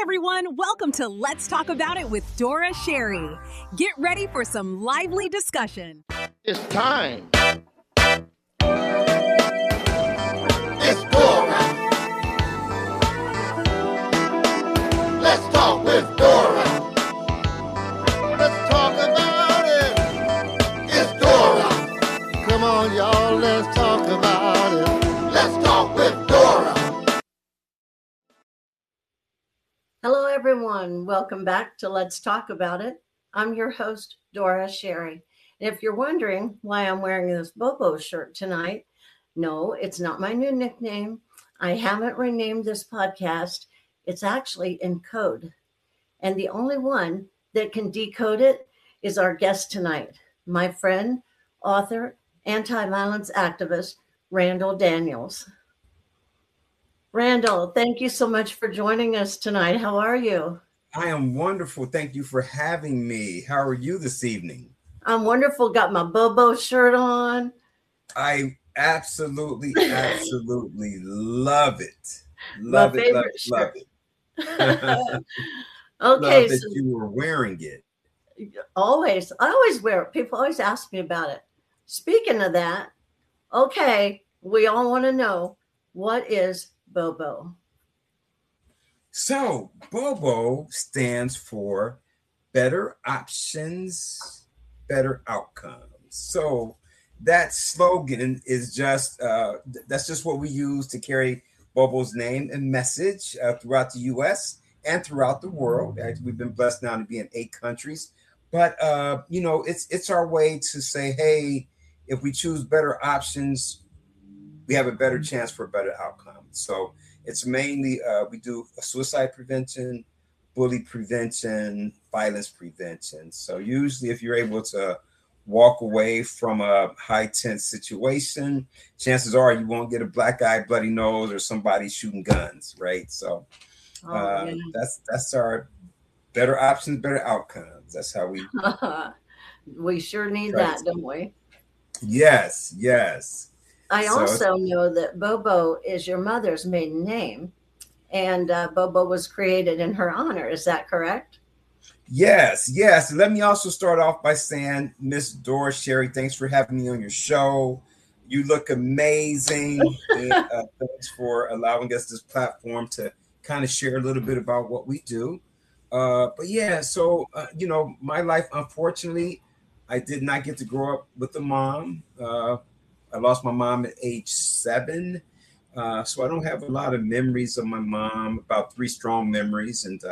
everyone. Welcome to Let's Talk About It with Dora Sherry. Get ready for some lively discussion. It's time. It's Dora. Let's talk with Dora. Let's talk about it. It's Dora. Come on, y'all. Let's talk about it. Let's talk with Dora. Hello, everyone. Welcome back to Let's Talk About It. I'm your host, Dora Sherry. And if you're wondering why I'm wearing this Bobo shirt tonight, no, it's not my new nickname. I haven't renamed this podcast. It's actually in code. And the only one that can decode it is our guest tonight, my friend, author, anti-violence activist, Randall Daniels. Randall, thank you so much for joining us tonight. How are you? I am wonderful. Thank you for having me. How are you this evening? I'm wonderful. Got my Bobo shirt on. I absolutely love it. Love it. Okay, Love that so you were wearing it. I always wear it. People always ask me about it. Speaking of that, okay, we all want to know, what is Bobo? So Bobo stands for better options, better outcomes. So that slogan is just that's just what we use to carry Bobo's name and message throughout the U.S. and throughout the world. We've been blessed now to be in 8 countries, but it's our way to say, hey, if we choose better options, we have a better chance for a better outcome. So it's mainly we do suicide prevention, bully prevention, violence prevention. So usually if you're able to walk away from a high tense situation, chances are you won't get a black eye, bloody nose, or somebody shooting guns, right? So that's our better options, better outcomes. That's how we we sure need that, don't we? Yes. I also know that Bobo is your mother's maiden name, and Bobo was created in her honor. Is that correct? Yes. Let me also start off by saying, Miss Dora Sherry, thanks for having me on your show. You look amazing. And, thanks for allowing us this platform to kind of share a little bit about what we do. But yeah, so, my life, unfortunately, I did not get to grow up with a mom. I lost my mom at age 7. So I don't have a lot of memories of my mom, about 3 strong memories, and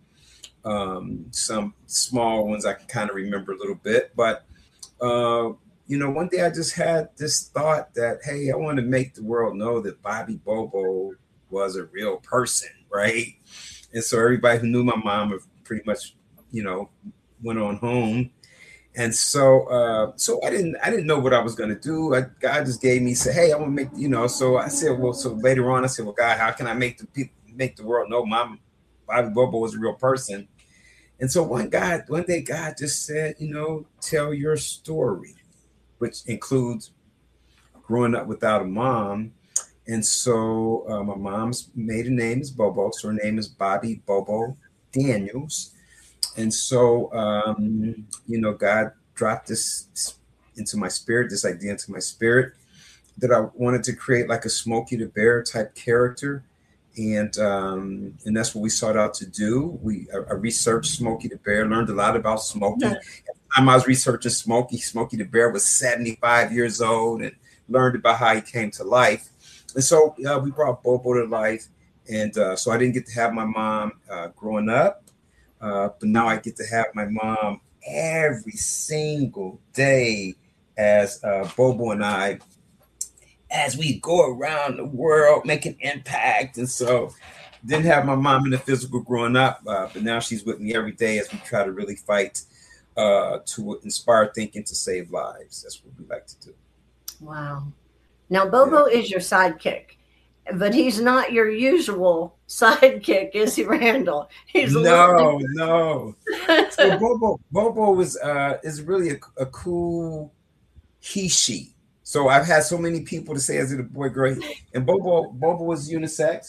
some small ones I can kind of remember a little bit. But, one day I just had this thought that, hey, I want to make the world know that Bobby Bobo was a real person, right? And so everybody who knew my mom pretty much, went on home. And so I didn't know what I was going to do. God just gave me, said, hey, I want to make, so I said, well, so later on I said, well, God, how can I make the world know Bobby Bobo was a real person? And so one day God just said, tell your story, which includes growing up without a mom. And so my mom's maiden name is Bobo. So her name is Bobby Bobo Daniels. And so, God dropped this into my spirit, this idea into my spirit, that I wanted to create like a Smokey the Bear type character. And that's what we sought out to do. I researched Smokey the Bear, learned a lot about Smokey. At the time I was researching Smokey the Bear was 75 years old, and learned about how he came to life. And so we brought Bobo to life. And so I didn't get to have my mom growing up. But now I get to have my mom every single day as Bobo and I, as we go around the world, make an impact. And so didn't have my mom in the physical growing up, but now she's with me every day as we try to really fight to inspire thinking to save lives. That's what we like to do. Wow. Now, Bobo is your sidekick, but he's not your usual sidekick, is he, Randall? He's no. So Bobo is really a cool he/she. So I've had so many people to say as a boy, girl, and Bobo is unisex,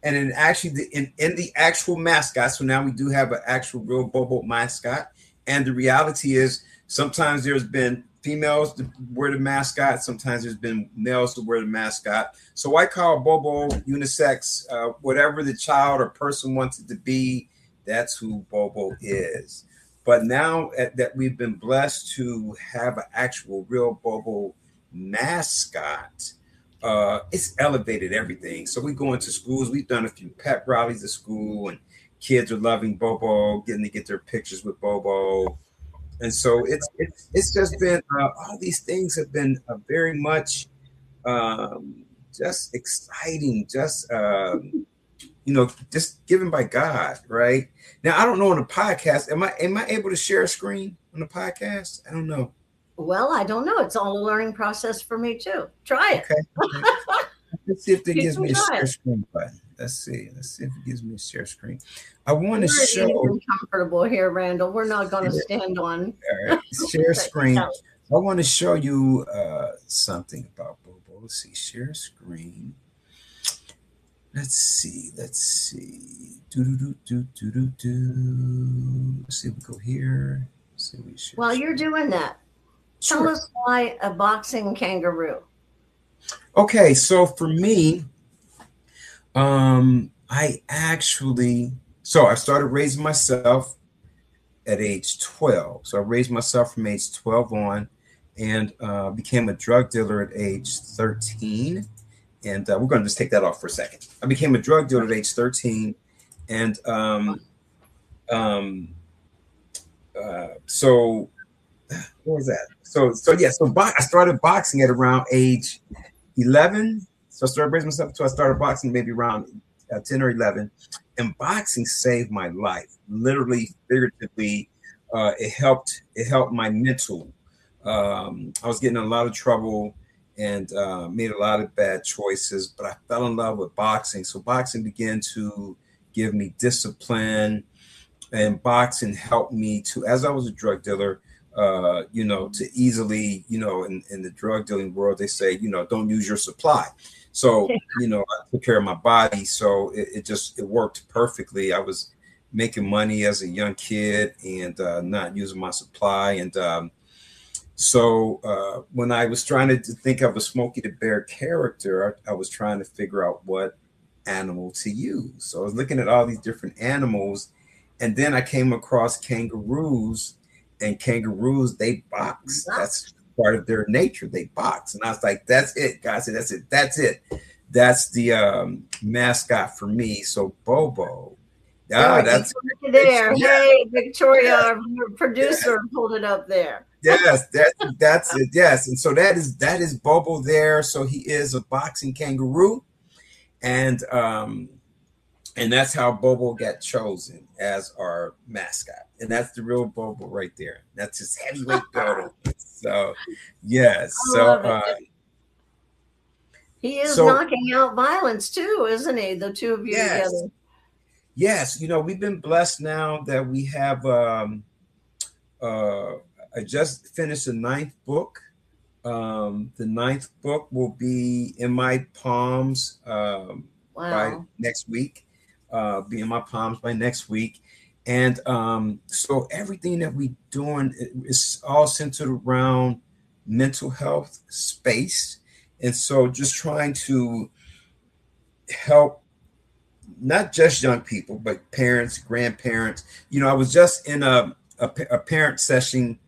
And in actually in the actual mascot, so now we do have an actual real Bobo mascot. And the reality is sometimes there's been females to wear the mascot, sometimes there's been males to wear the mascot. So I call Bobo unisex, whatever the child or person wants it to be, that's who Bobo is. But now that we've been blessed to have an actual real Bobo mascot, it's elevated everything. So we go into schools. We've done a few pep rallies at school, and kids are loving Bobo, getting to get their pictures with Bobo. And so it's just been all these things have been very much just exciting, just just given by God, right? Now I don't know on the podcast. Am I able to share a screen on the podcast? I don't know. Well, I don't know. It's all a learning process for me too. Try it. Okay. Let's see if it gives me a share screen button. Let's see if it gives me a share screen. I want to show. We're comfortable here, Randall. We're not going to stand on. All right, share screen. I want to show you something about Bobo. Let's see, share screen. Let's see. Let's see if we go here. See we share. While you're doing that, tell us why a boxing kangaroo. Okay, so for me, I started raising myself at age 12. So I raised myself from age 12 on, and became a drug dealer at age 13. And we're going to just take that off for a second. I became a drug dealer at age 13, and so what was that? So I started boxing at around age 11. So I started raising myself until I started boxing maybe around 10 or 11. And boxing saved my life, literally, figuratively. It helped my mental. I was getting in a lot of trouble and made a lot of bad choices, but I fell in love with boxing. So boxing began to give me discipline, and boxing helped me to, as I was a drug dealer, to easily, in the drug dealing world, they say, don't use your supply. So, I took care of my body. So it worked perfectly. I was making money as a young kid and not using my supply. And so when I was trying to think of a Smokey the Bear character, I was trying to figure out what animal to use. So I was looking at all these different animals, and then I came across kangaroos. And kangaroos, they box. That's part of their nature. They box. And I was like, that's it. God said, that's it. That's it. That's the mascot for me. So Bobo. That's there. Hey, Victoria, our producer, pulled it up there. Yes, that's it. Yes. And so that is Bobo there. So he is a boxing kangaroo. And that's how Bobo got chosen as our mascot. And that's the real Bobo right there. That's his heavyweight battle. So, yes. So he is knocking out violence too, isn't he? The two of you together. Yes. We've been blessed now that we have, I just finished the 9th book. The 9th book will be in my palms by next week. Be in my palms by next week. And so everything that we're doing is all centered around mental health space. And so just trying to help not just young people, but parents, grandparents. I was just in a parent session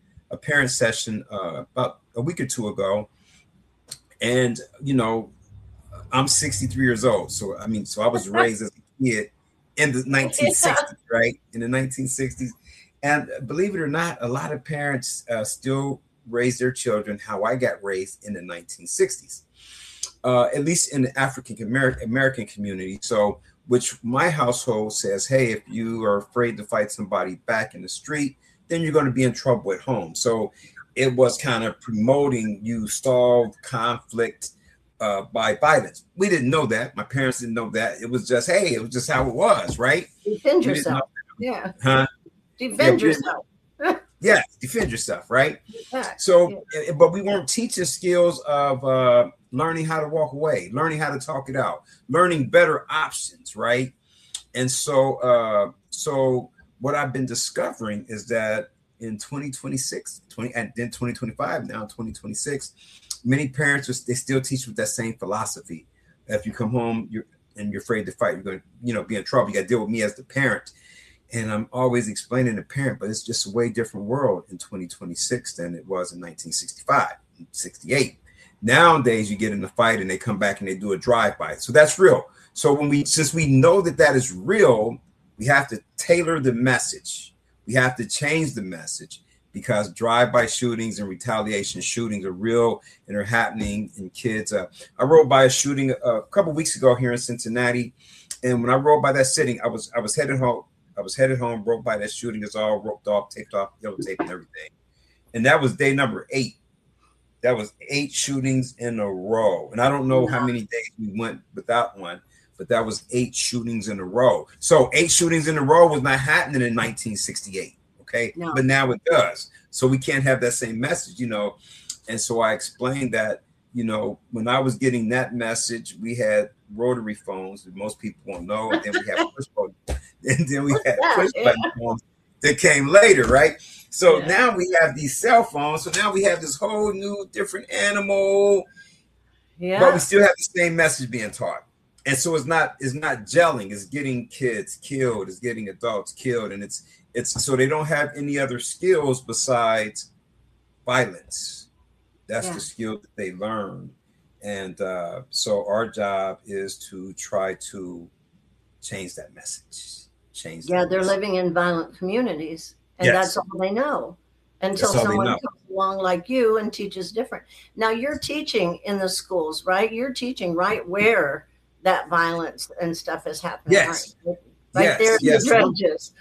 about a week or two ago. And, I'm 63 years old. So I was raised as a kid in the 1960s, right? In the 1960s. And believe it or not, a lot of parents still raise their children how I got raised in the 1960s, at least in the African American community. So, which my household says, hey, if you are afraid to fight somebody back in the street, then you're going to be in trouble at home. So it was kind of promoting you solve conflict by violence. We didn't know that. My parents didn't know that. It was just, hey, it was just how it was, right? Defend yourself. Yeah. Huh? Defend yourself. Yeah, defend yourself, right? Yeah. So, but we weren't teaching skills of learning how to walk away, learning how to talk it out, learning better options, right? And so what I've been discovering is that in 2026, and then 2025, now 2026, many parents they still teach with that same philosophy. If you come home, you're afraid to fight, you're going to, be in trouble. You got to deal with me as the parent. And I'm always explaining to parent, but it's just a way different world in 2026 than it was in 1965, 68. Nowadays, you get in a fight and they come back and they do a drive-by. So that's real. So since we know that is real, we have to tailor the message. We have to change the message because drive-by shootings and retaliation shootings are real and are happening in kids. I rode by a shooting a couple of weeks ago here in Cincinnati, and when I rode by that city, I was headed home. Rode by that shooting. It's all roped off, taped off, yellow tape and everything. And that was day number 8. That was 8 shootings in a row. And I don't know how many days we went without one, but that was 8 shootings in a row. So 8 shootings in a row was not happening in 1968. Okay. No. But now it does. So we can't have that same message, And so I explained that, when I was getting that message, we had rotary phones that most people won't know. And then we had push button. And then we had push button phones that came later, right? So now we have these cell phones. So now we have this whole new different animal. Yeah. But we still have the same message being taught. And so it's not gelling. It's getting kids killed. It's getting adults killed. And it's so they don't have any other skills besides violence. That's the skill that they learn. And so our job is to try to change that message. They're living in violent communities, and that's all they know until someone comes along like you and teaches different. Now you're teaching in the schools, right? You're teaching right where that violence and stuff is happening. Yes. Right there in the trenches.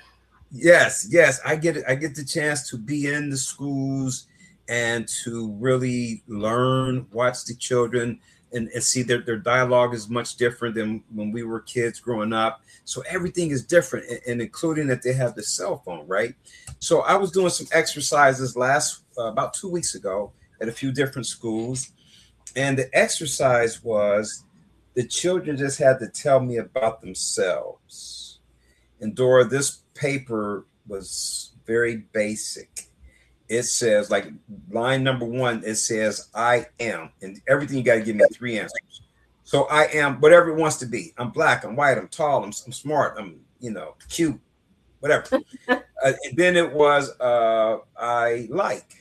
Yes. I get the chance to be in the schools and to really learn, watch the children and see their dialogue is much different than when we were kids growing up. So everything is different, and including that they have the cell phone, right? So I was doing some exercises about 2 weeks ago at a few different schools. And the exercise was the children just had to tell me about themselves. And Dora, this paper was very basic. It says, like line number 1, it says, I am. And everything, you got to give me 3 answers. So I am whatever it wants to be. I'm black, I'm white, I'm tall, I'm smart, I'm, cute, whatever. And then it was, I like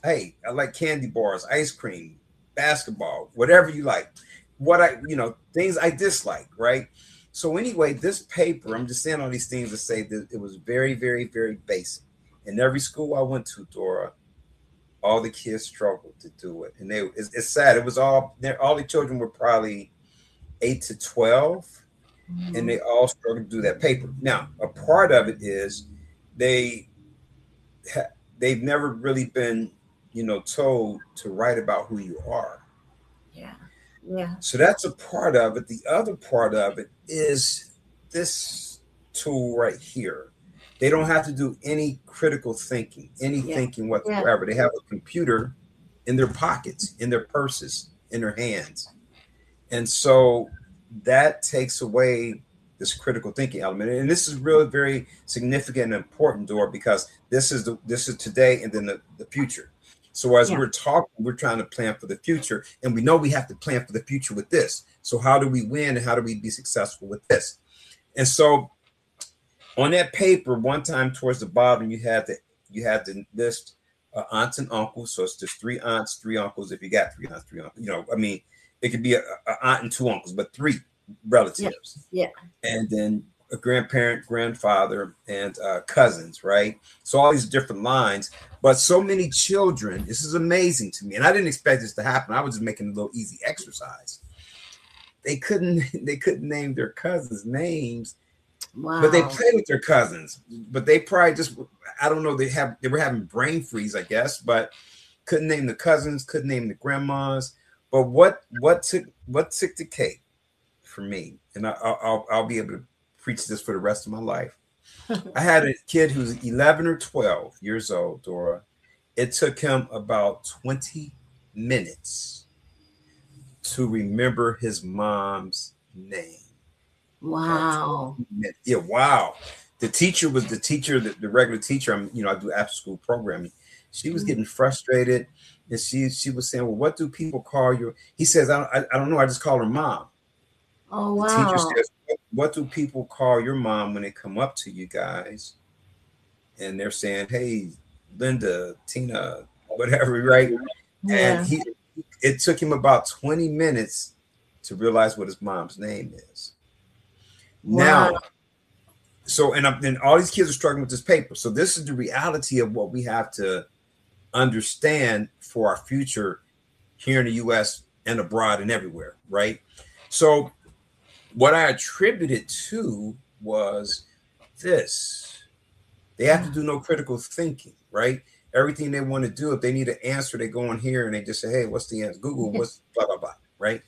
candy bars, ice cream, basketball, whatever you like. Things I dislike, right? So anyway, this paper, I'm just saying all these things to say that it was very, very, very basic. In every school I went to, Dora, all the kids struggled to do it. And it's sad. It was all the children were probably 8 to 12, and they all struggled to do that paper. Now, a part of it is they've never really been, told to write about who you are. Yeah. So that's a part of it. The other part of it is this tool right here. They don't have to do any critical thinking, thinking whatsoever. They have a computer in their pockets, in their purses, in their hands. And so that takes away this critical thinking element. And this is really very significant and important, Dora, because this is today and then the future. So as we're talking, we're trying to plan for the future, and we know we have to plan for the future with this. So how do we win and how do we be successful with this? And so on that paper, one time towards the bottom, you had to list aunts and uncles. So it's just 3 aunts, 3 uncles. If you got 3 aunts, 3 uncles, it could be a aunt and 2 uncles, but 3 relatives. Yeah. And then a grandparent, grandfather, and cousins, right? So all these different lines, but so many children. This is amazing to me, and I didn't expect this to happen. I was just making a little easy exercise. They couldn't name their cousins' names. Wow. But they played with their cousins. But they probably just, I don't know, they were having brain freeze, I guess, but couldn't name the cousins, couldn't name the grandmas. But what took the cake for me, and I'll be able to preach this for the rest of my life, I had a kid who's 11 or 12 years old, Dora. It took him about 20 minutes to remember his mom's name. Wow. Yeah, wow. The teacher was the regular teacher. I do after school programming. She was getting frustrated, and she was saying, "Well, what do people call you?" He says, "I don't know. I just call her mom." Oh, The wow. teacher says, "What do people call your mom when they come up to you guys?" And they're saying, "Hey, Linda, Tina, whatever," right? Yeah. And it took him about 20 minutes to realize what his mom's name is. Wow. Now, so and all these kids are struggling with this paper. So this is the reality of what we have to understand for our future here in the US and abroad and everywhere, right? So what I attributed to was this. They have to do no critical thinking, right? Everything they want to do, if they need an answer, they go in here and they just say, "Hey, what's the answer? Google, what's blah, blah, blah," right?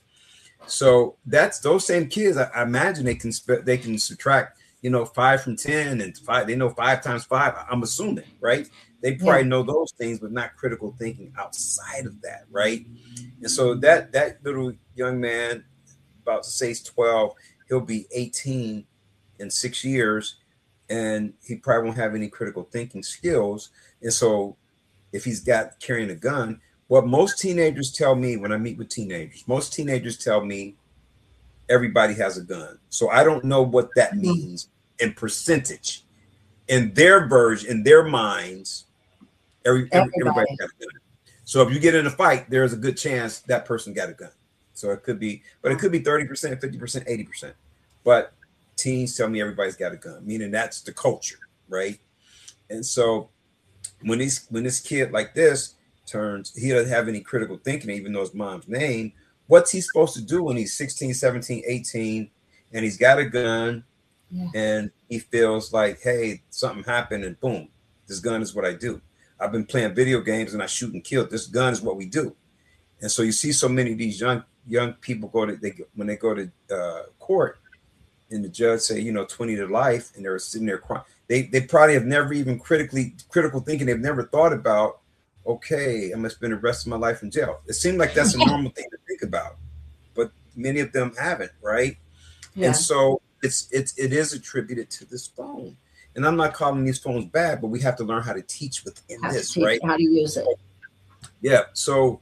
So that's those same kids. I imagine they can subtract, 5 from 10 and 5. They know 5 times 5. I'm assuming, right? They probably know those things, but not critical thinking outside of that, right? And so that little young man, about to say he's 12, he'll be 18 in 6 years, and he probably won't have any critical thinking skills. And so if he's carrying a gun, what most teenagers tell me when I meet with teenagers, most teenagers tell me everybody has a gun. So I don't know what that means in percentage. In their version, in their minds, everybody got a gun. So if you get in a fight, there's a good chance that person got a gun. So it could be, but it could be 30%, 50%, 80%. But teens tell me everybody's got a gun, meaning that's the culture, right? And so when this kid like this he doesn't have any critical thinking, even though his mom's name, what's he supposed to do when he's 16, 17, 18, and he's got a gun and he feels like, hey, something happened and boom, this gun is what I do. I've been playing video games and I shoot and kill. This gun is what we do. And so you see so many of these young people when they go to court and the judge say, 20 to life, and they're sitting there crying. They probably have never even critical thinking. They've never thought about, okay, I'm gonna spend the rest of my life in jail. It seems like that's a normal thing to think about, but many of them haven't, right? Yeah. And so it is attributed to this phone. And I'm not calling these phones bad, but we have to learn how to teach within this, right? How to use it. Yeah. So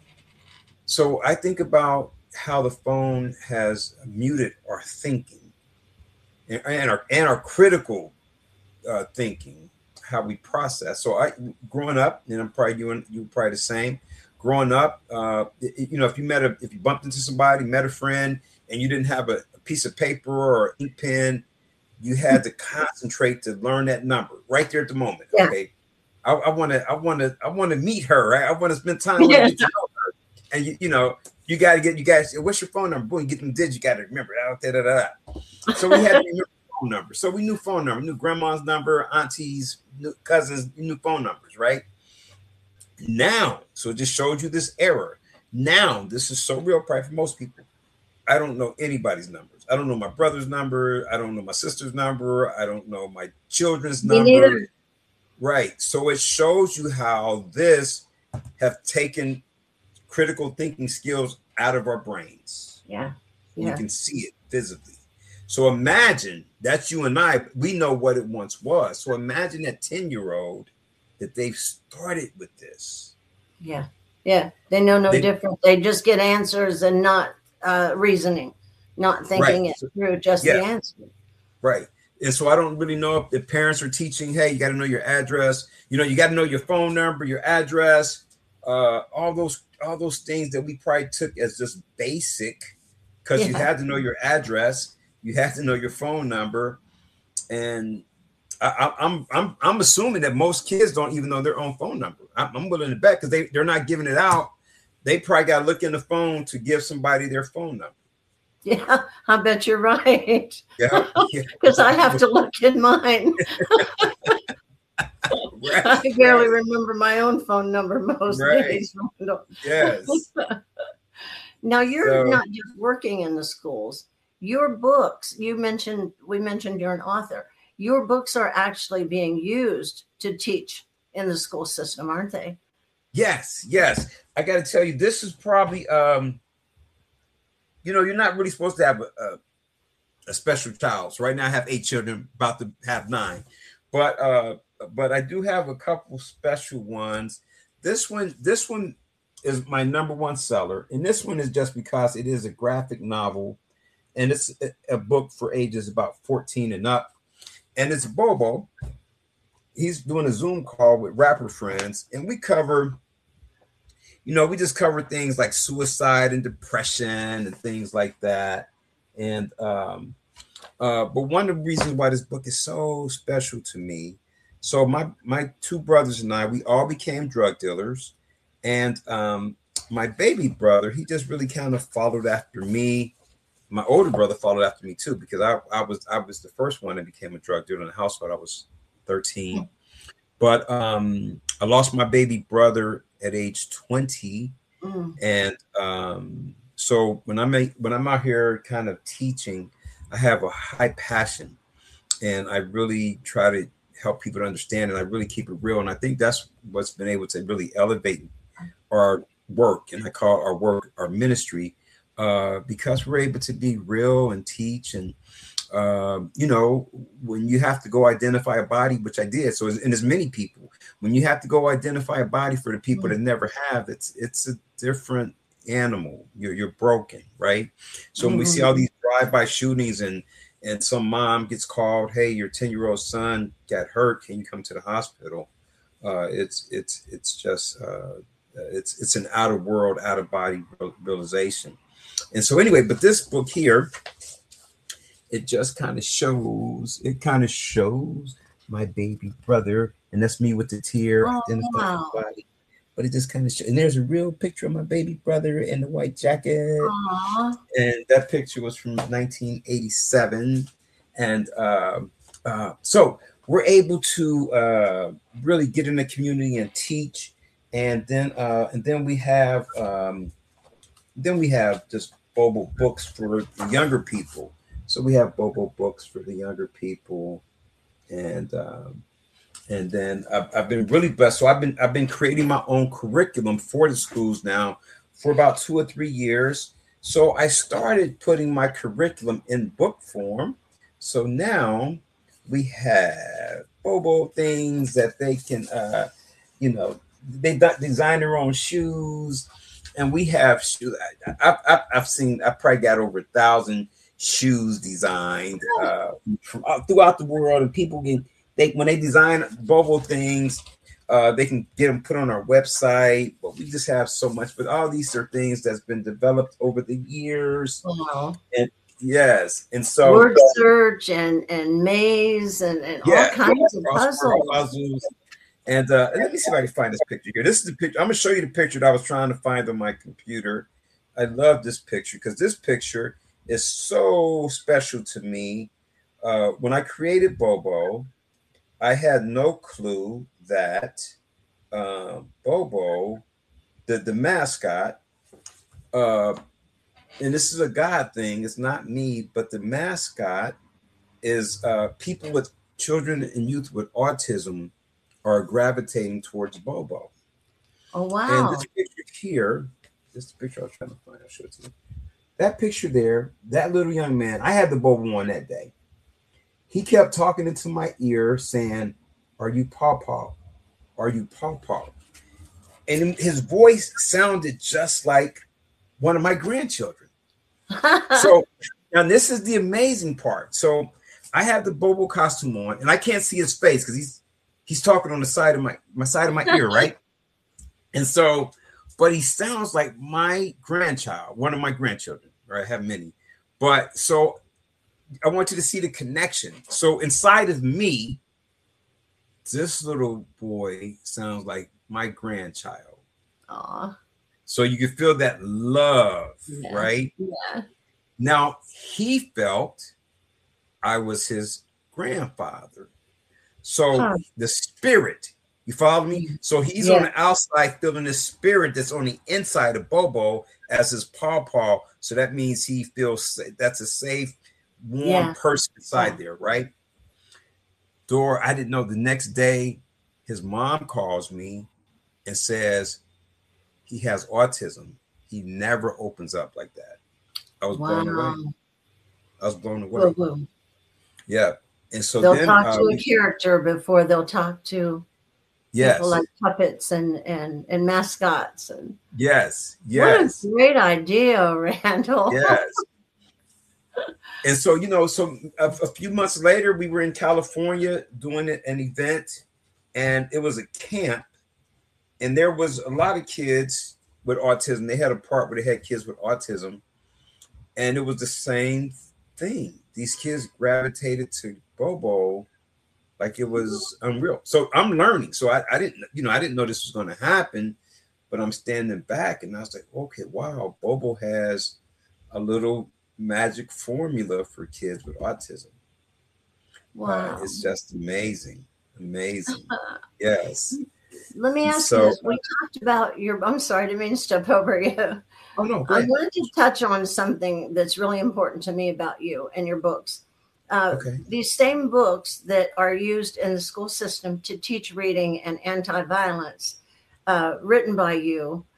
I think about how the phone has muted our thinking and our critical thinking, how we process. So growing up, and I'm probably you probably the same. Growing up, if you bumped into somebody, met a friend, and you didn't have a piece of paper or an ink pen, you had to concentrate to learn that number right there at the moment. Yeah. Okay, I want to meet her. Right? I want to spend time with her. Get to know her. And you got to guys. What's your phone number? Boy, you get them digits. You got to remember that. So we had to remember phone number. So we knew phone number, knew grandma's number, aunties, cousins, knew phone numbers, right? Now, so it just showed you this error. Now, this is so real probably for most people. I don't know anybody's numbers. I don't know my brother's number. I don't know my sister's number. I don't know my children's number. Neither. Right. So it shows you how this have taken critical thinking skills out of our brains. Yeah. You can see it visibly. So imagine that's you and I, we know what it once was. So imagine that 10-year-old that they've started with this. Yeah. Yeah. They know no different. They just get answers and not reasoning, not thinking it through, just the answer. Right. And so I don't really know if the parents are teaching, hey, you got to know your address. You got to know your phone number, your address, all those things that we probably took as just basic because you had to know your address. You have to know your phone number, and I'm assuming that most kids don't even know their own phone number. I'm willing to bet because they're not giving it out. They probably got to look in the phone to give somebody their phone number. Yeah, I bet you're right. Yeah, because I have to look in mine. Right, I barely remember my own phone number most days. Yes. Now you're not just working in the schools. Your books, we mentioned you're an author. your books are actually being used to teach in the school system, aren't they? Yes. I got to tell you, this is probably, you're not really supposed to have a special child. So right now I have 8 children, about to have 9, but I do have a couple special ones. This one is my #1 seller, and this one is just because it is a graphic novel, and it's a book for ages about 14 and up, and it's Bobo. He's doing a Zoom call with rapper friends, and we just cover things like suicide and depression and things like that. And but one of the reasons why this book is so special to me, so my 2 brothers and I, we all became drug dealers, and my baby brother, he just really kind of followed after me. My older brother followed after me too, because I was the first one that became a drug dealer in the household. I was 13, but I lost my baby brother at age 20, and so when I'm out here kind of teaching, I have a high passion, and I really try to help people to understand, and I really keep it real. And I think that's what's been able to really elevate our work, and I call our work our ministry, because we're able to be real and teach. And when you have to go identify a body, which I did, so and as many people, when you have to go identify a body for the people that never have, it's a different animal. You're broken, right? So when we see all these drive-by shootings, and some mom gets called, hey, your 10-year-old son got hurt, can you come to the hospital? It's just it's an out of body realization. And so anyway, but this book here, it just kind of shows my baby brother, and that's me with the tear. Wow. Body. But it just kind of shows, and there's a real picture of my baby brother in the white jacket. Aww. And that picture was from 1987. And so we're able to really get in the community and teach. And then we have just Bobo books for the younger people. So we have Bobo books for the younger people, and then I've been really blessed. So I've been creating my own curriculum for the schools now for about 2 or 3 years. So I started putting my curriculum in book form. So now we have Bobo things that they can, they design their own shoes, and we have shoes. I probably got over 1,000 shoes designed from throughout the world, and people when they design Bobo things, they can get them put on our website. But we just have so much. But all these are things that's been developed over the years. Wow. And yes, and so word search and maze and all kinds of puzzles. And let me see if I can find this picture here. This is the picture. I'm going to show you the picture that I was trying to find on my computer. I love this picture because this picture is so special to me. When I created Bobo, I had no clue that Bobo, the mascot, and this is a God thing, it's not me, but the mascot is people with children and youth with autism are gravitating towards Bobo. Oh, wow. And this picture here, this is the picture I was trying to find. I'll show it to you. That picture there, that little young man, I had the Bobo on that day. He kept talking into my ear saying, "Are you Paw? Are you Paw?" And his voice sounded just like one of my grandchildren. So now this is the amazing part. So I have the Bobo costume on, and I can't see his face because he's talking on the side of my side of my ear, right? And so, but he sounds like my grandchild, one of my grandchildren, right? I have many. But so I want you to see the connection. So inside of me, this little boy sounds like my grandchild. Aww. So you can feel that love, Yeah. right? Yeah. Now he felt I was his grandfather. So the spirit, you follow me? So he's on the outside feeling the spirit that's on the inside of Bobo as his paw. So that means he feels that's a safe, warm person inside there, right? Dora, I didn't know. The next day, his mom calls me and says he has autism. He never opens up like that. I was blown away. I was blown away. Whoa. Yeah. And so they'll then talk to a character before they'll talk to people like puppets and mascots. And yes. What a great idea, Randall. Yes. And so, so a few months later, we were in California doing an event, and it was a camp, and there was a lot of kids with autism. They had a part where they had kids with autism, and it was the same thing. These kids gravitated to Bobo like it was unreal. So I'm learning. So I didn't know this was going to happen, but I'm standing back and I was like, okay, wow, Bobo has a little magic formula for kids with autism. Wow. It's just amazing. Yes. Let me ask you this. We talked about I'm sorry, I didn't mean to step over you. Oh, no. I wanted to touch on something that's really important to me about you and your books. These same books that are used in the school system to teach reading and anti-violence, written by you,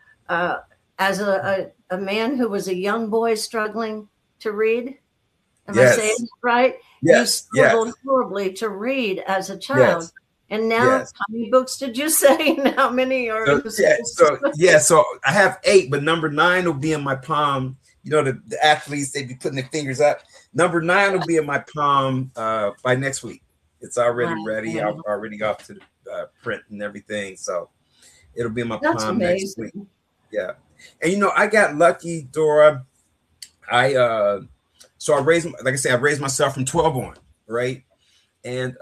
as a man who was a young boy struggling to read. Am I saying it right? Yes. You struggled horribly to read as a child. Yes. And now, how many books did you say? And how many are in the school? So I have 8, but number 9 will be in my palm. The athletes, they be putting their fingers up. Number 9 will be in my palm by next week. It's already ready. I'm already off to the print and everything. So it'll be in my palm next week. Yeah. And, I got lucky, Dora. I raised, like I said, I raised myself from 12 on, right? And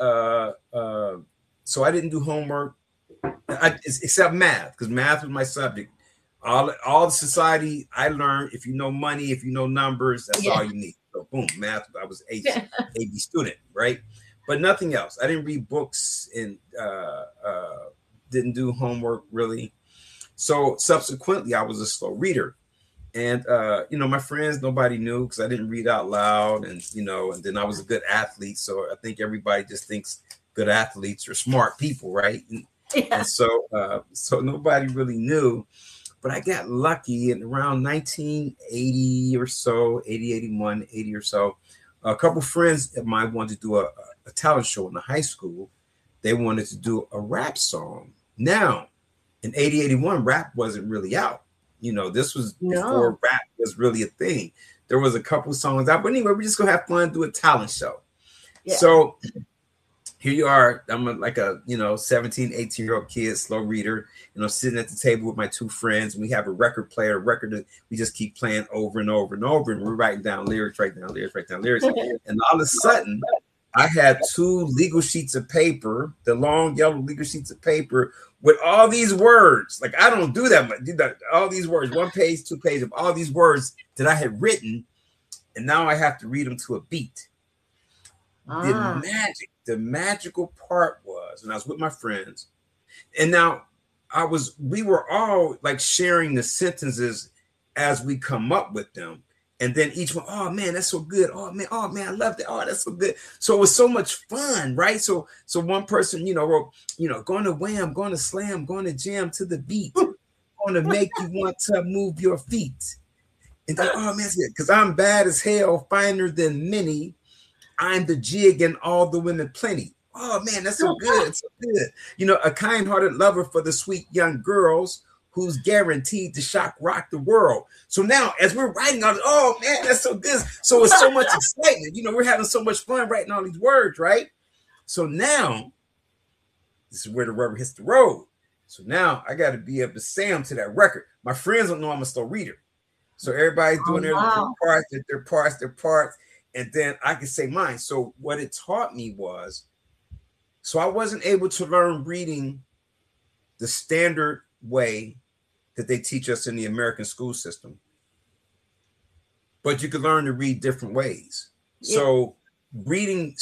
so I didn't do homework except math, because math was my subject. All the society I learned, if you know money, if you know numbers, that's all you need. So boom, math, I was a AB student, right? But nothing else. I didn't read books and didn't do homework really. So subsequently, I was a slow reader. And, my friends, nobody knew because I didn't read out loud. And, and then I was a good athlete. So I think everybody just thinks good athletes are smart people, right? And so nobody really knew. But I got lucky in around 1980 or so, 80, 81, 80 or so. A couple friends of mine wanted to do a talent show in the high school. They wanted to do a rap song. Now, in 80, 81, rap wasn't really out. This was before rap was really a thing. There was a couple songs out. But anyway, we're just going to have fun, do a talent show. Yeah. So here you are. I'm like a 17, 18-year-old kid, slow reader, sitting at the table with my 2 friends, and we have a record player, that we just keep playing over and over and over, and we're writing down lyrics, and all of a sudden I had 2 legal sheets of paper, the long yellow legal sheets of paper with all these words. Like, I don't do that much. All these words, 1 page, 2 pages of all these words that I had written, and now I have to read them to a beat. The magical part was, and I was with my friends, and now we were all like sharing the sentences as we come up with them. And then each one, oh man, that's so good. Oh man, I love that. Oh, that's so good. So it was so much fun, right? So one person, wrote, going to wham, going to slam, going to jam to the beat, going to make you want to move your feet. And then, oh man, because I'm bad as hell, finer than many. I'm the jig and all the women plenty. Oh man, that's so good. It's so good. A kind-hearted lover for the sweet young girls who's guaranteed to shock rock the world. So now as we're writing all this, oh man, that's so good. So it's so much excitement. We're having so much fun writing all these words, right? So now this is where the rubber hits the road. So now I got to be able to say them to that record. My friends don't know I'm a slow reader. So everybody's doing their parts. And then I can say mine. So what it taught me was, so I wasn't able to learn reading the standard way that they teach us in the American school system. But you can learn to read different ways. Yeah. So reading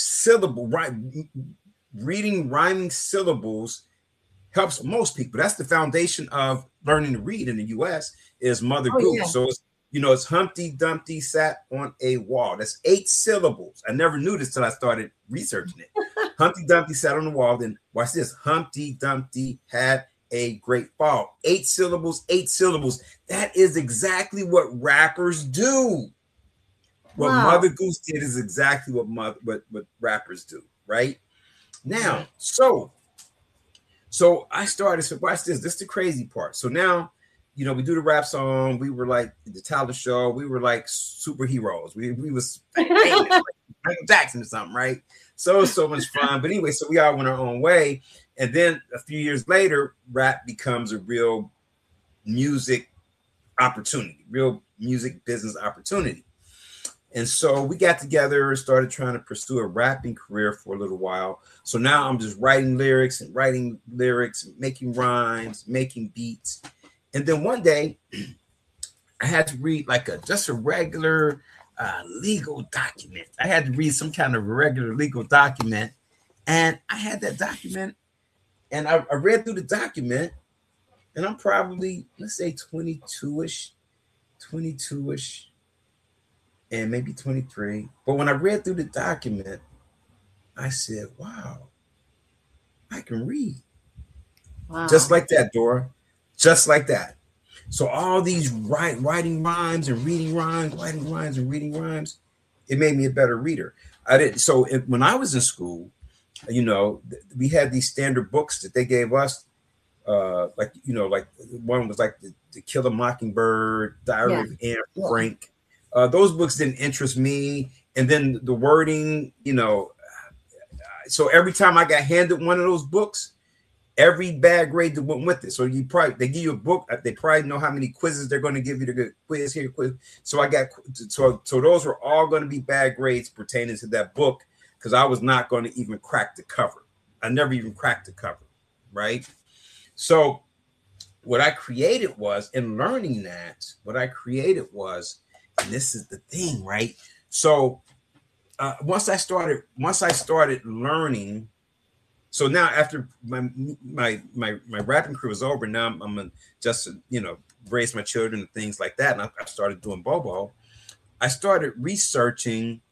rhyming syllables helps most people. That's the foundation of learning to read in the U.S. is Mother Goose. Yeah. So it's Humpty Dumpty sat on a wall. That's 8 syllables. I never knew this till I started researching it. Humpty Dumpty sat on the wall. Then watch this. Humpty Dumpty had a great fall. 8 syllables, 8 syllables. That is exactly what rappers do. What Mother Goose did is exactly what rappers do, right? Now, so I started, so watch this. This is the crazy part. So now, you know, we do the rap song. We were like the talent show. We were like superheroes. We was famous, like Michael Jackson or something, right? So much fun. But anyway, so we all went our own way. And then a few years later, rap becomes a real music opportunity, real music business opportunity. And so we got together, started trying to pursue a rapping career for a little while. So now I'm just writing lyrics, making rhymes, making beats. And then one day I had to read like just a regular legal document. I had to read some kind of regular legal document. And I had that document and I read through the document and I'm probably, let's say 22-ish. And maybe 23. But when I read through the document, I said, wow, I can read. Wow. Just like that, Dora. Just like that. So all these writing rhymes and reading rhymes, writing rhymes and reading rhymes, it made me a better reader. When I was in school, you know, we had these standard books that they gave us. Like one was like the Kill a Mockingbird, Diary of Anne Frank. Those books didn't interest me. And then the wording, you know, so every time I got handed one of those books, every bad grade that went with it. So they give you a book. They probably know how many quizzes they're going to give you to get quiz here, quiz. So so those were all going to be bad grades pertaining to that book because I was not going to even crack the cover. I never even cracked the cover, right? So what I created was, in learning that, and this is the thing, right? So once I started learning, so now after my rapping career was over, now I'm just, you know, raise my children and things like that. And I started doing Bobo. I started researching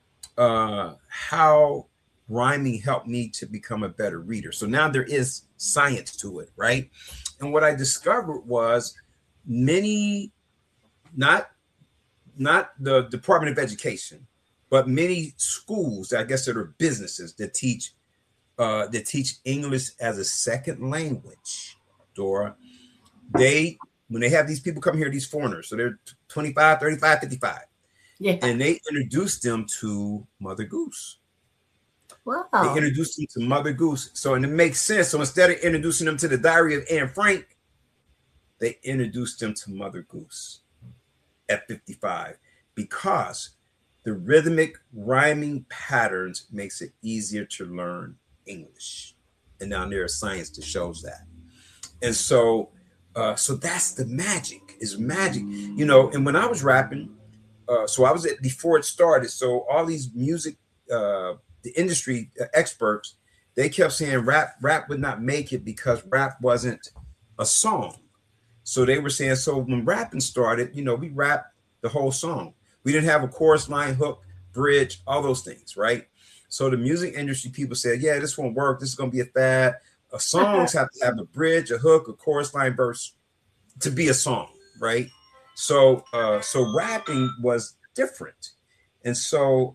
how rhyming helped me to become a better reader. So now there is science to it, right? And what I discovered was many, not the Department of Education, but many schools, I guess that are businesses that teach English as a second language, Dora, when they have these people come here, these foreigners, so they're 25, 35, 55, and they introduce them to Mother Goose. Wow. They introduced them to Mother Goose. So, and it makes sense. So instead of introducing them to the Diary of Anne Frank, they introduced them to Mother Goose at 55 because the rhythmic rhyming patterns makes it easier to learn English. And now there is science that shows that. And so that's the magic, is magic, you know. And when I was rapping, so I was before it started. So all these music, the industry experts, they kept saying rap would not make it because rap wasn't a song. So they were saying, so when rapping started, you know, we rapped the whole song. We didn't have a chorus, line, hook, bridge, all those things, right? So the music industry people said, yeah, this won't work. This is going to be a fad. Songs have to have a bridge, a hook, a chorus, line, verse to be a song, right? So rapping was different. And so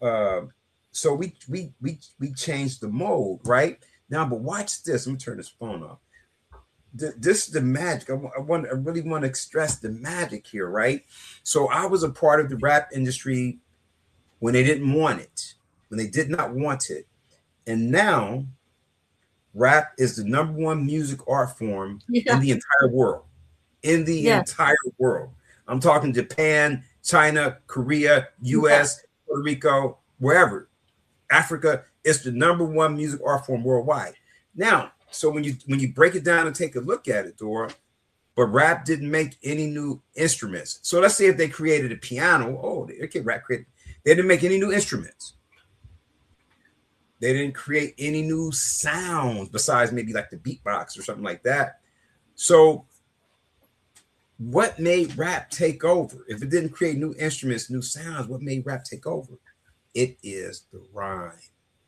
we changed the mode, right? Now, but watch this. Let me turn this phone off. This is the magic. I really want to stress the magic here, right? So I was a part of the rap industry when they didn't want it, when they did not want it. And now rap is the #1 music art form in the entire world. In the entire world. I'm talking Japan, China, Korea, US, Puerto Rico, wherever. Africa, it's the #1 music art form worldwide. Now, so when you break it down and take a look at it, Dora, but rap didn't make any new instruments. So let's say if they created a piano, rap created. They didn't make any new instruments. They didn't create any new sounds besides maybe like the beatbox or something like that. So what made rap take over? If it didn't create new instruments, new sounds, what made rap take over? It is the rhyme.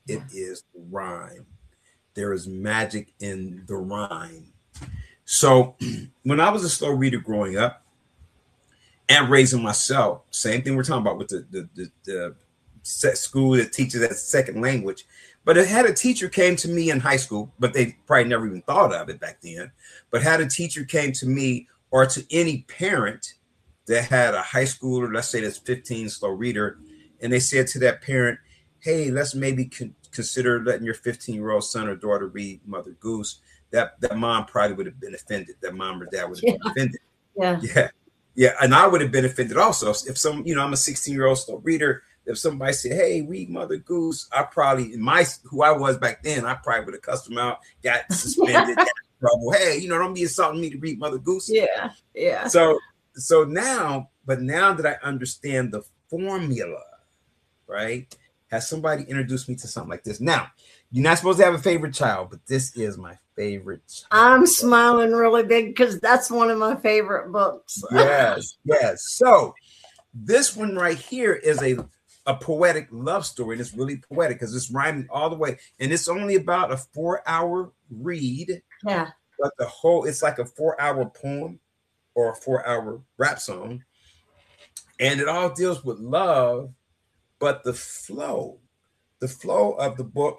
It is rhyme. There is magic in the rhyme. So when I was a slow reader growing up and raising myself, same thing we're talking about with the school that teaches that second language. But it had a teacher came to me in high school, but they probably never even thought of it back then. But had a teacher came to me or to any parent that had a high schooler, let's say that's 15 slow reader, and they said to that parent, hey, let's maybe consider letting your 15-year-old son or daughter read Mother Goose. That mom probably would have been offended. That mom or dad would have been offended. Yeah. And I would have been offended also. If some, I'm a 16-year-old slow reader. If somebody said, hey, read Mother Goose, I probably, who I was back then, I probably would have cussed them out, got suspended, got in trouble. Hey, don't be insulting me to read Mother Goose. Yeah. So now that I understand the formula, right? Has somebody introduced me to something like this. Now, you're not supposed to have a favorite child, but this is my favorite child. I'm smiling really big because that's one of my favorite books. Yes. So this one right here is a poetic love story, and it's really poetic because it's rhyming all the way, and it's only about a 4-hour read. Yeah. But it's like a 4-hour poem or a 4-hour rap song, and it all deals with love. But the flow of the book,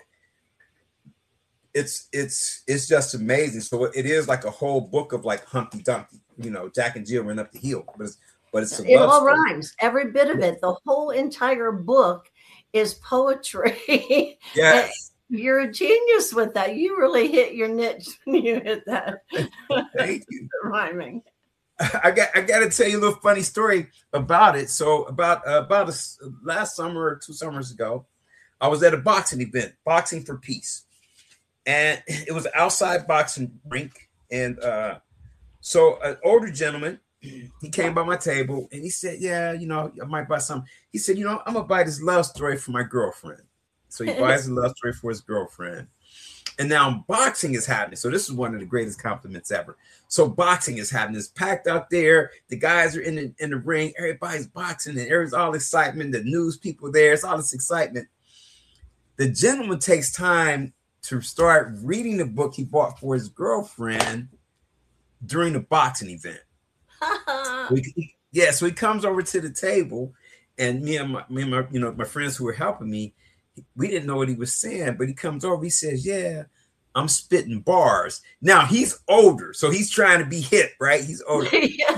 it's just amazing. So it is like a whole book of like Humpty Dumpty, Jack and Jill ran up the hill, but it's it all rhymes, every bit of it. The whole entire book is poetry. Yes. You're a genius with that. You really hit your niche when you hit that. Thank you. Rhyming. I got to tell you a little funny story about it. So about last summer or 2 summers ago, I was at a boxing event, Boxing for Peace, and it was an outside boxing rink. And so an older gentleman, he came by my table and he said, "Yeah, I might buy something." He said, "I'm gonna buy this love story for my girlfriend." So he buys a love story for his girlfriend. And now boxing is happening. So this is one of the greatest compliments ever. So boxing is happening. It's packed out there. The guys are in the ring. Everybody's boxing and there's all excitement. The news people there. It's all this excitement. The gentleman takes time to start reading the book he bought for his girlfriend during the boxing event. So he comes over to the table, and me and my friends who were helping me, we didn't know what he was saying, but he comes over. He says, "Yeah, I'm spitting bars." Now he's older, so he's trying to be hip, right? He's older.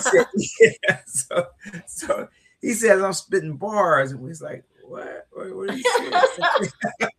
So he says, "I'm spitting bars," and we're like, "What? What are you saying?"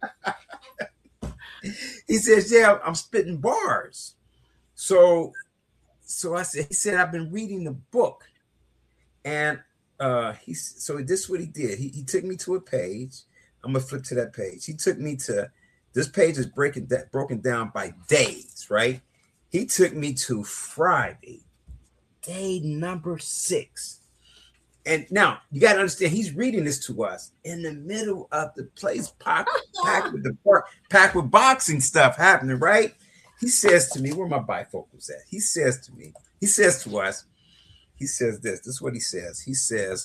He says, "Yeah, I'm spitting bars." So he said, "I've been reading the book," and this is what he did. He took me to a page. I'm gonna flip to that page. He took me to this page is broken down by days, right? He took me to Friday, day number 6. And now you got to understand, he's reading this to us in the middle of the place packed with boxing stuff happening, right? He says to me, where my bifocals at? He says to us, this is what he says. He says,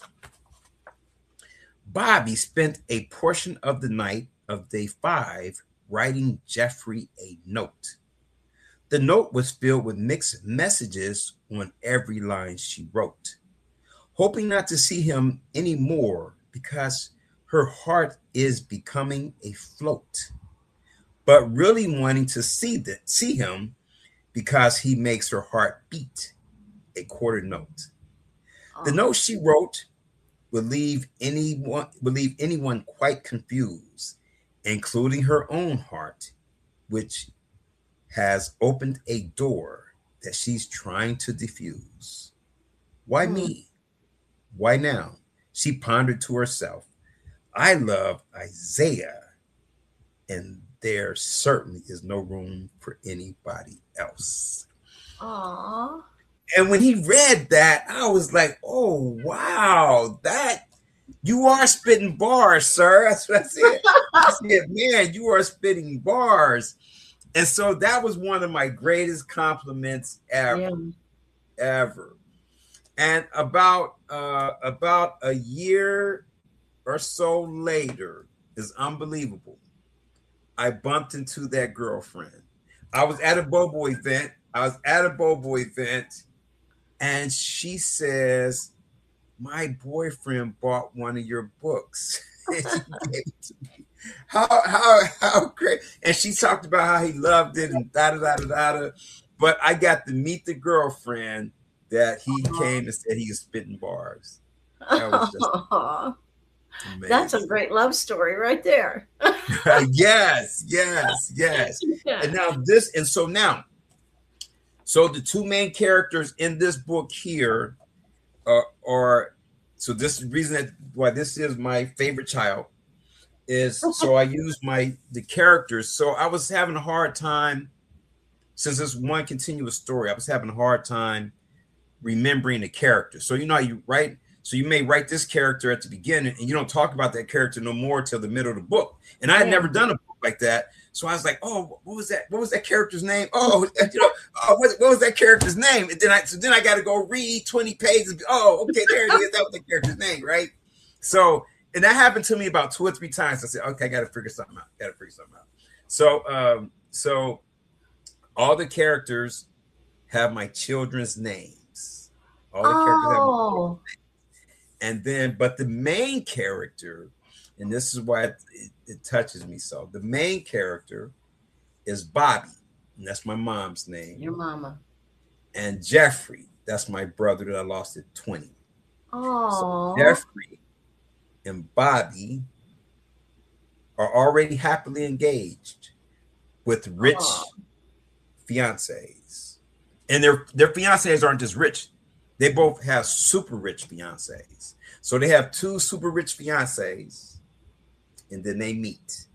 Bobby spent a portion of the night of day 5 writing Jeffrey a note. The note was filled with mixed messages on every line she wrote, hoping not to see him anymore because her heart is becoming a float, but really wanting to see him because he makes her heart beat a quarter note. The note she wrote would leave anyone quite confused, including her own heart, which has opened a door that she's trying to diffuse. Why me? Why now? She pondered to herself. I love Isaiah, and there certainly is no room for anybody else. Aww. And when he read that, I was like, oh, wow, that you are spitting bars, sir. That's what I said. I said, man, you are spitting bars. And so that was one of my greatest compliments ever. And about a year or so later, is unbelievable. I bumped into that girlfriend. I was at a Bobo event. And she says, my boyfriend bought one of your books. And she gave it to me. How great. And she talked about how he loved it and da-da-da-da-da. But I got to meet the girlfriend that he came and said he was spitting bars. That was just amazing. That's a great love story right there. Yes. Yeah. And so the two main characters in this book here are so this is the reason why this is my favorite child is so I use the characters. So I was having a hard time, since it's one continuous story, I was having a hard time remembering the character. So you know how you write, so you may write this character at the beginning and you don't talk about that character no more till the middle of the book. And I had never done a book like that. So I was like, oh, what was that? What was that character's name? Oh, what was that character's name? And then I got to go read 20 pages. Oh, okay, there it is. That was the character's name, right? So, and that happened to me about 2 or 3 times. I said, okay, I got to figure something out. So all the characters have my children's names. All the characters have my children's names. And then, but the main character, and this is why it touches me so. The main character is Bobby, and that's my mom's name. Your mama. And Jeffrey, that's my brother that I lost at 20. Oh. So Jeffrey and Bobby are already happily engaged with rich fiancés. And their fiancés aren't just rich. They both have super rich fiancés. So they have 2 super rich fiancés. And then they meet.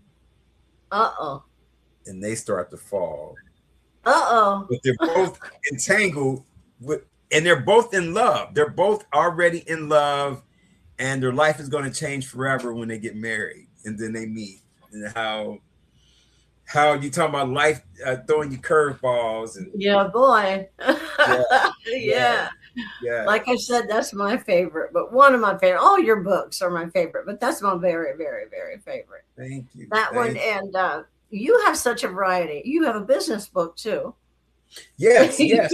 And they start to fall. But they're both entangled and they're both in love. They're both already in love, and their life is going to change forever when they get married. And then they meet. And how you talking about life throwing you curveballs and boy. Yeah. Like I said, that's my favorite, but one of my favorite. All your books are my favorite, but that's my very, very, very favorite. Thank you. That one, and you have such a variety. You have a business book too. Yes.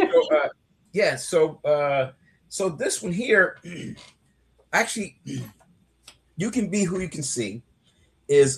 So this one here, actually, you can be who you can see, is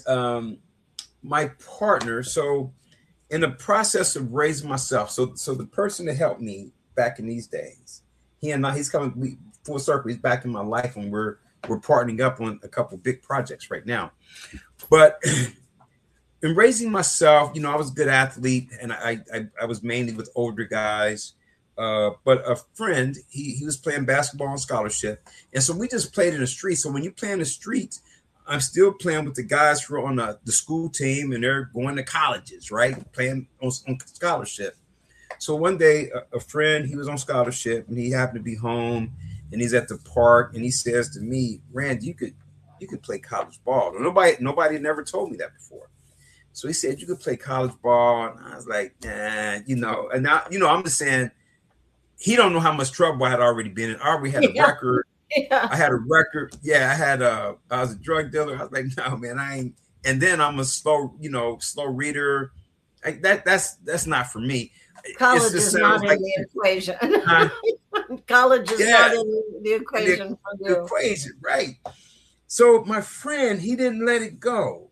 my partner. So in the process of raising myself, so the person that helped me back in these days, he's coming full circle. He's back in my life, and we're partnering up on a couple big projects right now. But in raising myself, I was a good athlete, and I was mainly with older guys. But a friend, he was playing basketball on scholarship, and so we just played in the street. So when you play in the streets, I'm still playing with the guys who are on the school team, and they're going to colleges, right? Playing on scholarship. So one day, a friend, he was on scholarship, and he happened to be home, and he's at the park, and he says to me, "Rand, you could play college ball." Nobody had never told me that before. So he said, "You could play college ball," and I was like, "Nah," And now, I'm just saying, he don't know how much trouble I had already been in. I already had a record. Yeah. I had a record. Yeah, I was a drug dealer. I was like, no, man, I ain't. And then I'm a slow reader. That's not for me. College is not in the equation. College is not in the equation for you. The equation, right. So my friend, he didn't let it go.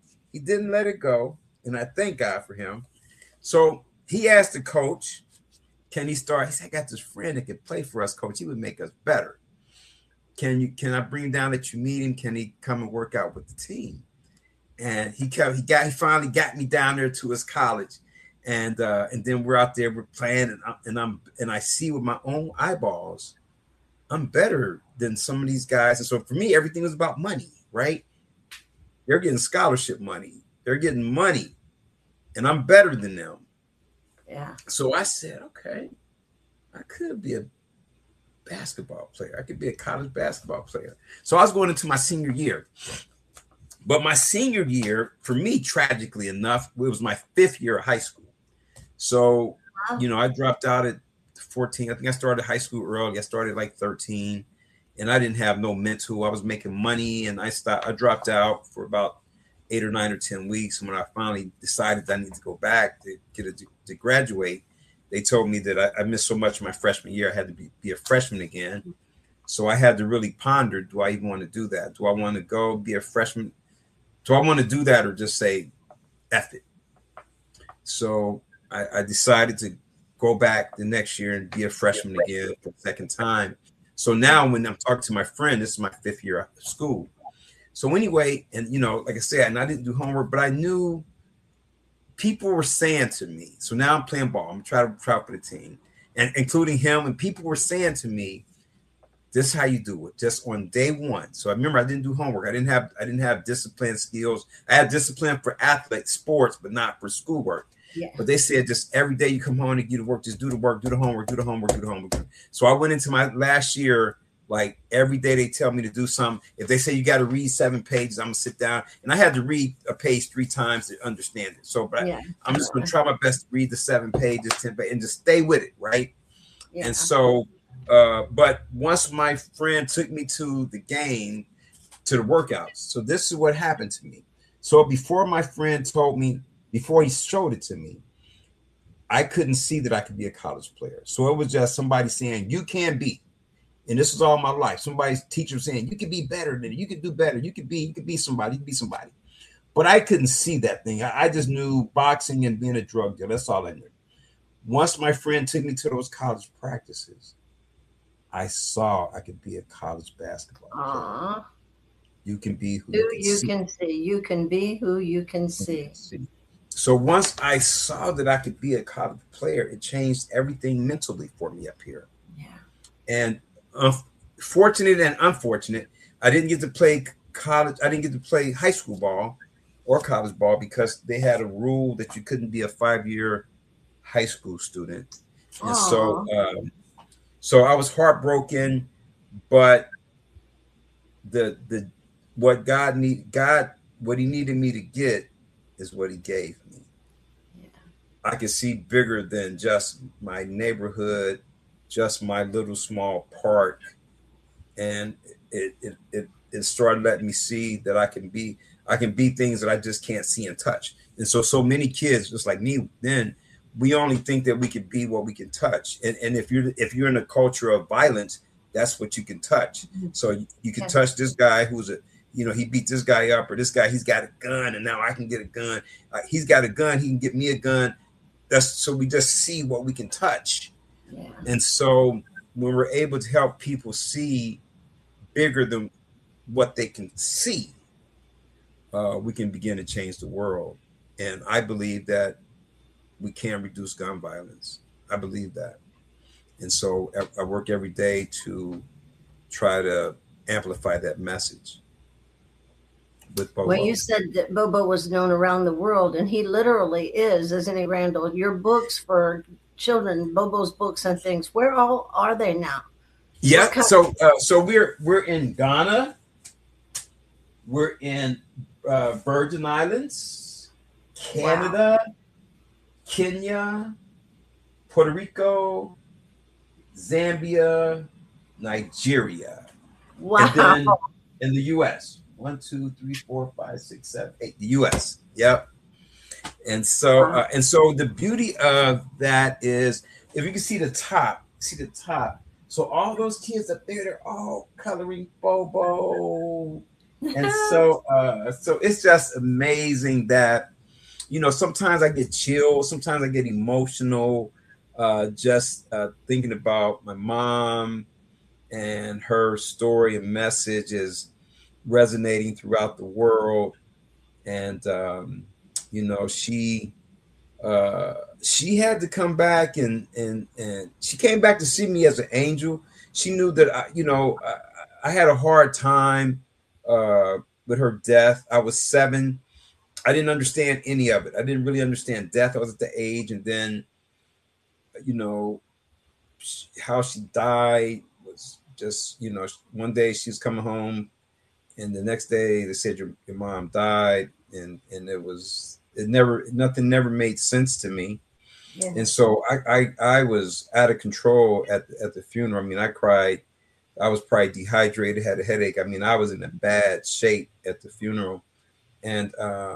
And I thank God for him. So he asked the coach, can he start? He said, I got this friend that could play for us, coach. He would make us better. Can I bring him down, that you meet him? Can he come and work out with the team? And he finally got me down there to his college. And then we're out there, we're playing, and I see with my own eyeballs, I'm better than some of these guys. And so for me, everything was about money, right? They're getting scholarship money. They're getting money, and I'm better than them. Yeah. So I said, okay, I could be a basketball player. I could be a college basketball player. So I was going into my senior year. But my senior year, for me, tragically enough, it was my 5th year of high school. So, I dropped out at 14. I think I started high school early. I started like 13, and I didn't have no mental. I was making money, and I dropped out for about 8 or 9 or 10 weeks. And when I finally decided I need to go back to graduate, they told me that I missed so much my freshman year. I had to be a freshman again. So I had to really ponder, do I even want to do that? Do I want to go be a freshman? Do I want to do that or just say, F it? So I decided to go back the next year and be a freshman again for the second time. So now when I'm talking to my friend, this is my 5th year of school. So anyway, and like I said, and I didn't do homework, but I knew people were saying to me, so now I'm playing ball. I'm trying to try for the team, and including him, and people were saying to me, this is how you do it, just on day one. So I remember I didn't do homework. I didn't have discipline skills. I had discipline for athlete sports, but not for schoolwork. Yeah. But they said just every day you come home and get to work, just do the work, do the homework, do the homework, do the homework. So I went into my last year, like every day they tell me to do something. If they say you got to read 7 pages, I'm gonna sit down, and I had to read a page 3 times to understand it. So, but I'm just gonna try my best to read the 7 pages, 10 pages, and just stay with it, right? Yeah. And so, but once my friend took me to the game, to the workouts. So this is what happened to me. So before my friend told me, before he showed it to me, I couldn't see that I could be a college player. So it was just somebody saying, you can be. And this was all my life. Somebody's teacher saying, you can be better than it. You can do better. You could be somebody. You can be somebody. But I couldn't see that thing. I just knew boxing and being a drug dealer. That's all I knew. Once my friend took me to those college practices, I saw I could be a college basketball player. You can be who you can see. You can be who you can see. So once I saw that I could be a college player, it changed everything mentally for me up here. Yeah. And fortunate and unfortunate, I didn't get to play college. I didn't get to play high school ball or college ball because they had a rule that you couldn't be a 5-year high school student. And so I was heartbroken, but what what he needed me to get is what he gave me. Yeah. I could see bigger than just my neighborhood, just my little small park. And it started letting me see that I can be things that I just can't see and touch. And so many kids, just like me, then we only think that we can be what we can touch. And if you're in a culture of violence, that's what you can touch. So you can touch this guy who's he beat this guy up, or this guy, he's got a gun, and now I can get a gun. He's got a gun, he can get me a gun. So we just see what we can touch. Yeah. And so when we're able to help people see bigger than what they can see, we can begin to change the world. And I believe that we can reduce gun violence. I believe that. And so I work every day to try to amplify that message. Well, you said that Bobo was known around the world, and he literally is, isn't he, Randall? Your books for children, Bobo's books and things, where all are they now? Yeah, so we're in Ghana, we're in Virgin Islands, Canada, Kenya, Puerto Rico, Zambia, Nigeria. Wow. And then in the U.S. 1, 2, 3, 4, 5, 6, 7, 8. The U.S. Yep. And so the beauty of that is, if you can see the top. So all those kids up there, they're all coloring Bobo. And so it's just amazing that, sometimes I get chills, sometimes I get emotional, just thinking about my mom and her story and message is resonating throughout the world. And she had to come back and she came back to see me as an angel. She knew that I had a hard time with her death. I was 7. I didn't understand any of it. I didn't really understand death. I was at the age, and then how she died was just, one day she was coming home, and the next day they said your mom died, and nothing never made sense to me. Yeah. And so I was out of control at the funeral. I mean, I cried. I was probably dehydrated, had a headache. I mean, I was in a bad shape at the funeral. And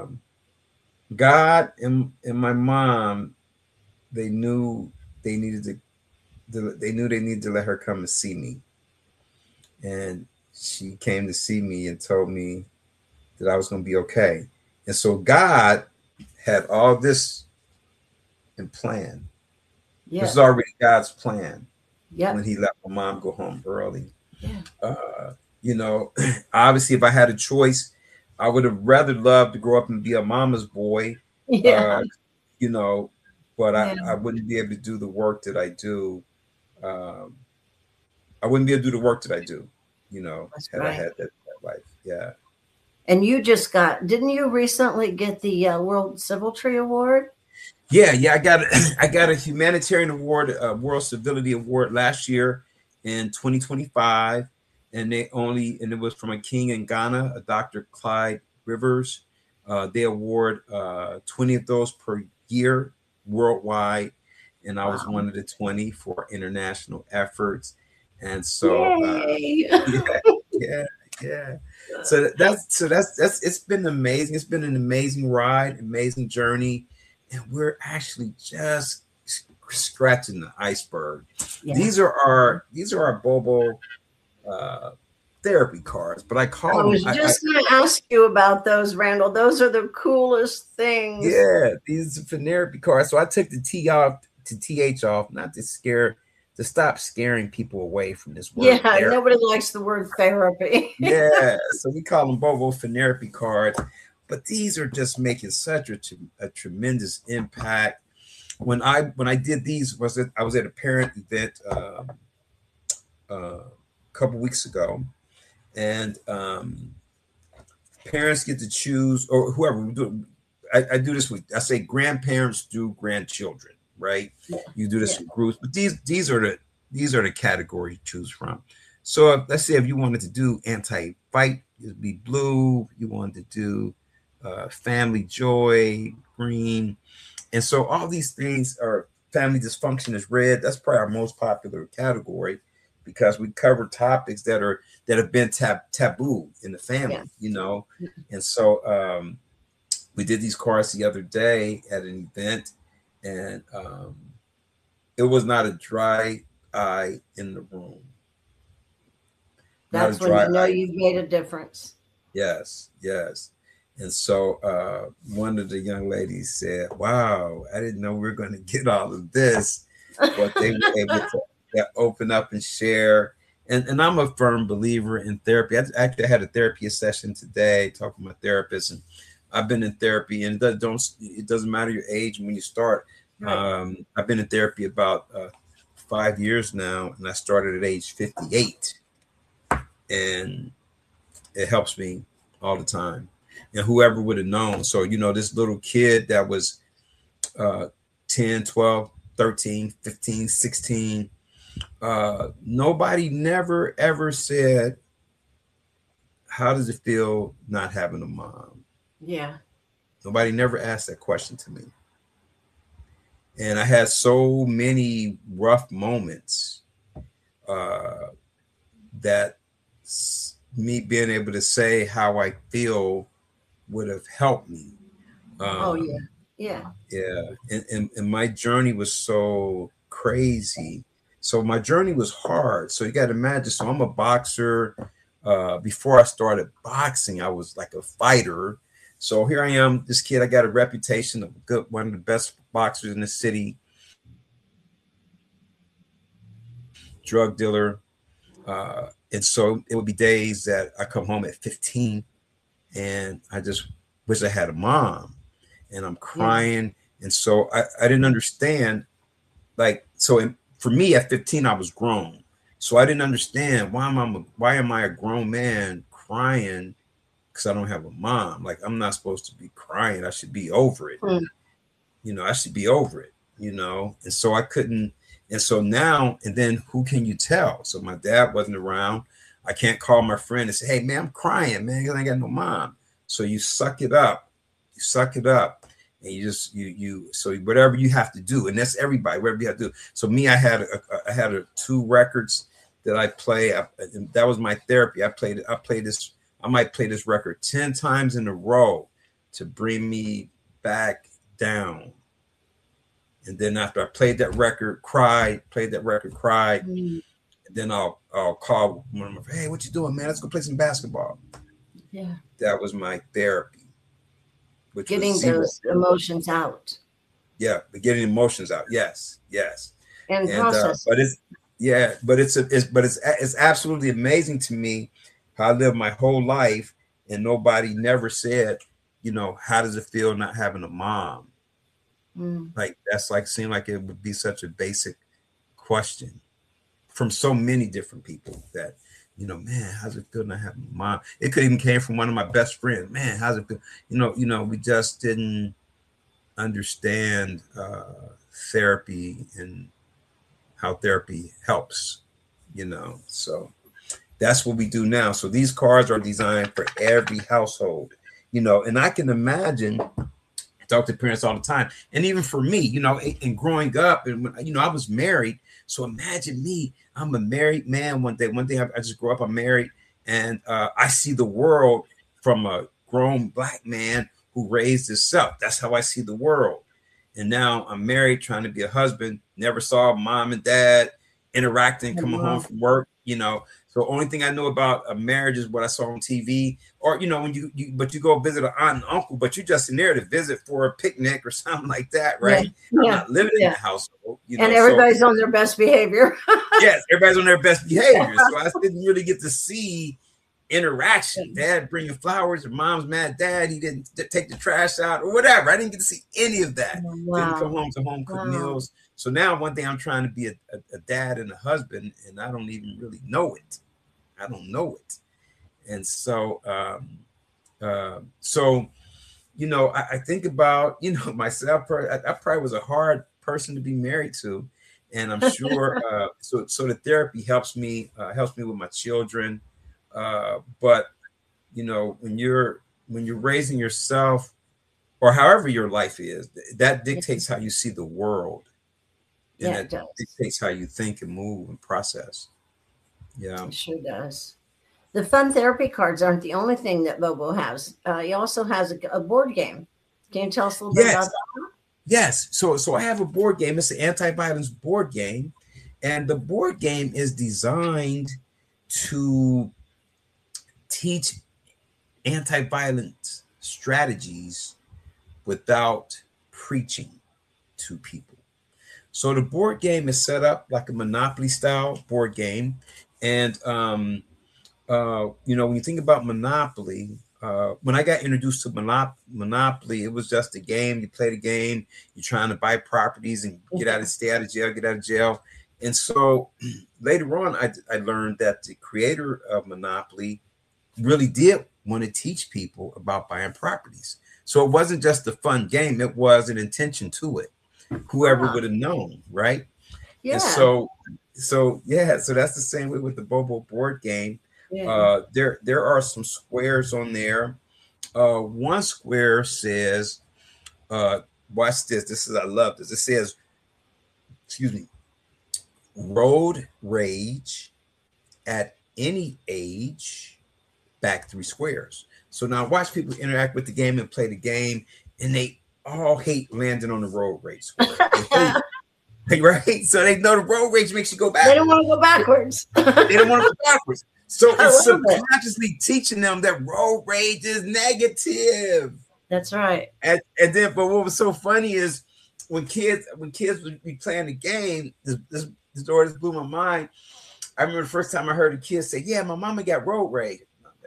God and my mom, they knew they needed to let her come and see me. And she came to see me and told me that I was going to be okay. And so God had all this in plan. Yeah. This is already God's plan. Yeah. When he let my mom go home early. Yeah. You know, obviously, if I had a choice, I would have rather loved to grow up and be a mama's boy. Yeah. You know, but Yeah. I wouldn't be able to do the work that I do. I wouldn't be able to do the work that I do, you know, That's had right. I had that life. Yeah. And you just didn't you recently get the World Civil Tree Award? Yeah. I got a humanitarian award, World Civility Award last year in 2025. And it was from a king in Ghana, a Dr. Clyde Rivers. They award 20 of those per year worldwide. And I was one of the 20 for international efforts. And so, yeah. So that's it's been amazing. It's been an amazing ride, amazing journey, and we're actually just scratching the iceberg. Yeah. These are our Bobo therapy cards, but I call them. I was just going to ask you about those, Randall. Those are the coolest things. Yeah, these are therapy cards. So I took the T off to TH off, not to stop scaring people away from this word. Yeah, therapy. Nobody likes the word therapy. Yeah, so we call them Bobo therapy cards, but these are just making such a tremendous impact. When I did these, I was at a parent event a couple weeks ago, and parents get to choose, or whoever. I do this with, I say grandparents do grandchildren, right? You do this with groups, but these are the categories you choose from. So let's say if you wanted to do anti-fight, it'd be blue. You wanted to do family joy, green. And so all these things are, family dysfunction is red. That's probably our most popular category, because we cover topics that have been taboo in the family, you know. And so we did these cards the other day at an event, and it was not a dry eye in the room. That's when you know you've made a difference. Yes. And so one of the young ladies said, "Wow, I didn't know we were going to get all of this," but they were able to open up and share. And I'm a firm believer in therapy. I actually had a therapy session today talking to my therapist, and I've been in therapy, and it doesn't matter your age when you start. Right. I've been in therapy about 5 years now, and I started at age 58, and it helps me all the time. And whoever would have known. So, you know, this little kid that was 10, 12, 13, 15, 16, nobody never, ever said, "How does it feel not having a mom?" Yeah. Nobody never asked that question to me. And I had so many rough moments that me being able to say how I feel would have helped me. Yeah. And my journey was so crazy. So my journey was hard. So you got to imagine. So I'm a boxer. Before I started boxing, I was like a fighter. So here I am, this kid. I got a reputation of one of the best boxers in the city. Drug dealer. And so it would be days that I come home at 15 and I just wish I had a mom, and I'm crying. And so I didn't understand, for me at 15, I was grown. So I didn't understand why am I a grown man crying because I don't have a mom? Like, I'm not supposed to be crying. I should be over it. You know, I should be over it, you know? And so I couldn't. And so now, and then who can you tell? So my dad wasn't around. I can't call my friend and say, "Hey man, I'm crying, man, because I ain't got no mom." So you suck it up. And so whatever you have to do, and that's everybody, whatever you have to do. So me, I had 2 records that I play. That was my therapy. I might play this record 10 times in a row to bring me back down. And then after I played that record, cried. Mm. Then I'll call one of my friends, hey, what you doing, man? Let's go play some basketball. Yeah. That was my therapy. Getting those emotions out. Yeah, getting emotions out. Yes. And process. But it's absolutely amazing to me how I lived my whole life and nobody never said, you know, how does it feel not having a mom? Like that's like seemed like it would be such a basic question from so many different people that, you know, man, how's it feel not having a mom? It could even came from one of my best friends. Man, how's it feel? You know, we just didn't understand therapy and how therapy helps, you know. So that's what we do now. So these cards are designed for every household, you know, and I can imagine, I talk to parents all the time. And even for me, you know, and growing up and, you know, I was married. So imagine me, I'm a married man one day I just grew up, I'm married, and I see the world from a grown Black man who raised himself. That's how I see the world. And now I'm married, trying to be a husband, never saw mom and dad interacting, coming home from work, you know. So only thing I know about a marriage is what I saw on TV, or, you know, when you go visit an aunt and uncle, but you're just in there to visit for a picnic or something like that, right? Yeah. I'm not living in the household, you know. And everybody's on their best behavior. Yes, everybody's on their best behavior. So I didn't really get to see interaction. Dad bringing flowers, or mom's mad dad he didn't take the trash out or whatever. I didn't get to see any of that. Wow. Didn't come home to home cook meals. So now one thing I'm trying to be a dad and a husband, and I don't even really know it. I don't know it. And so you know, I think about, you know, myself. I probably was a hard person to be married to, and I'm sure so the therapy helps me with my children. But you know, when you're raising yourself, or however your life is, that dictates how you see the world. And Yeah, that dictates how you think and move and process. Yeah. It sure does. The fun therapy cards aren't the only thing that Bobo has. He also has a board game. Can you tell us a little bit about that? Yes. So I have a board game. It's an anti-violence board game. And the board game is designed to teach anti-violence strategies without preaching to people. So the board game is set up like a Monopoly style board game. And, you know, when you think about Monopoly, when I got introduced to Monopoly, it was just a game. You play the game, you're trying to buy properties and stay out of jail. And so later on, I learned that the creator of Monopoly really did want to teach people about buying properties. So it wasn't just a fun game. It was an intention to it. Whoever would have known, right? Yeah. And so that's the same way with the Bobo board game. Yeah. There are some squares on there. One square says, watch this. I love this. It says, road rage at any age, back 3 squares. So now watch people interact with the game and play the game, and they all hate landing on the road rage square. Right? So they know the road rage makes you go back. They don't want to go backwards. So it's subconsciously teaching them that road rage is negative. That's right. And then, but what was so funny is when kids would be playing the game, this blew my mind. I remember the first time I heard a kid say, "Yeah, my mama got road rage."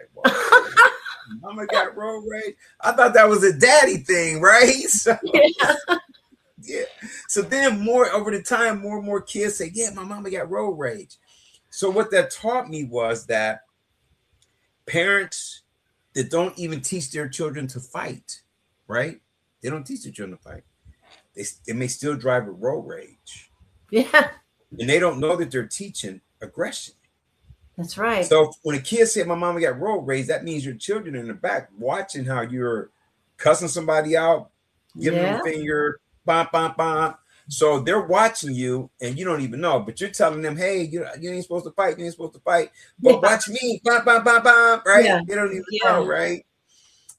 Mama got road rage. I thought that was a daddy thing, right? So, yeah. So then more and more kids say, "Yeah, my mama got road rage." So what that taught me was that parents that don't even teach their children to fight, right? They don't teach their children to fight. They may still drive with road rage. Yeah. And they don't know that they're teaching aggression. That's right. So when a kid said my mama got road rage, that means your children in the back watching how you're cussing somebody out, giving them a finger, bam, bam, bam. So they're watching you and you don't even know, but you're telling them, hey, you ain't supposed to fight. You ain't supposed to fight. But watch me, bam, bam, bam, bam, right? They don't even know, right?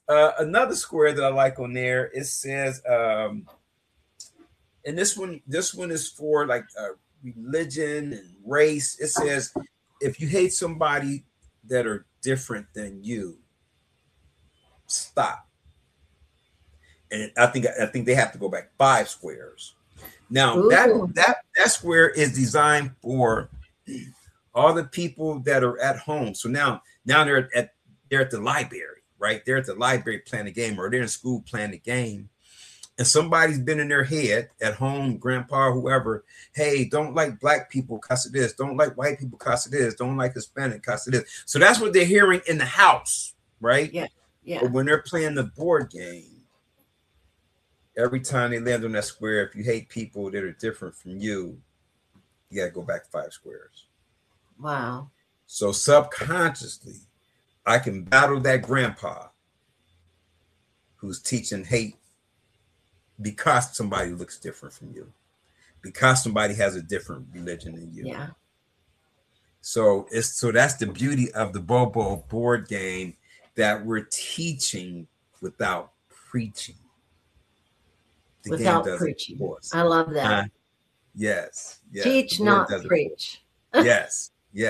Another square that I like on there, it says, and this one is for like religion and race. It says, if you hate somebody that are different than you, stop. And I think they have to go back 5 squares. Now that square is designed for all the people that are at home. So now they're at the library, right? They're at the library playing the game, or they're in school playing the game. And somebody's been in their head at home, grandpa, whoever, hey, don't like black people because of this. Don't like white people because of this. Don't like Hispanic because of this. So that's what they're hearing in the house, right? Yeah. But when they're playing the board game, every time they land on that square, if you hate people that are different from you, you got to go back 5 squares. Wow. So subconsciously, I can battle that grandpa who's teaching hate because somebody looks different from you, because somebody has a different religion than you. Yeah. So that's the beauty of the Bobo board game, that we're teaching without preaching. Without preaching. I love that. Yes. Teach, not preach. Yes.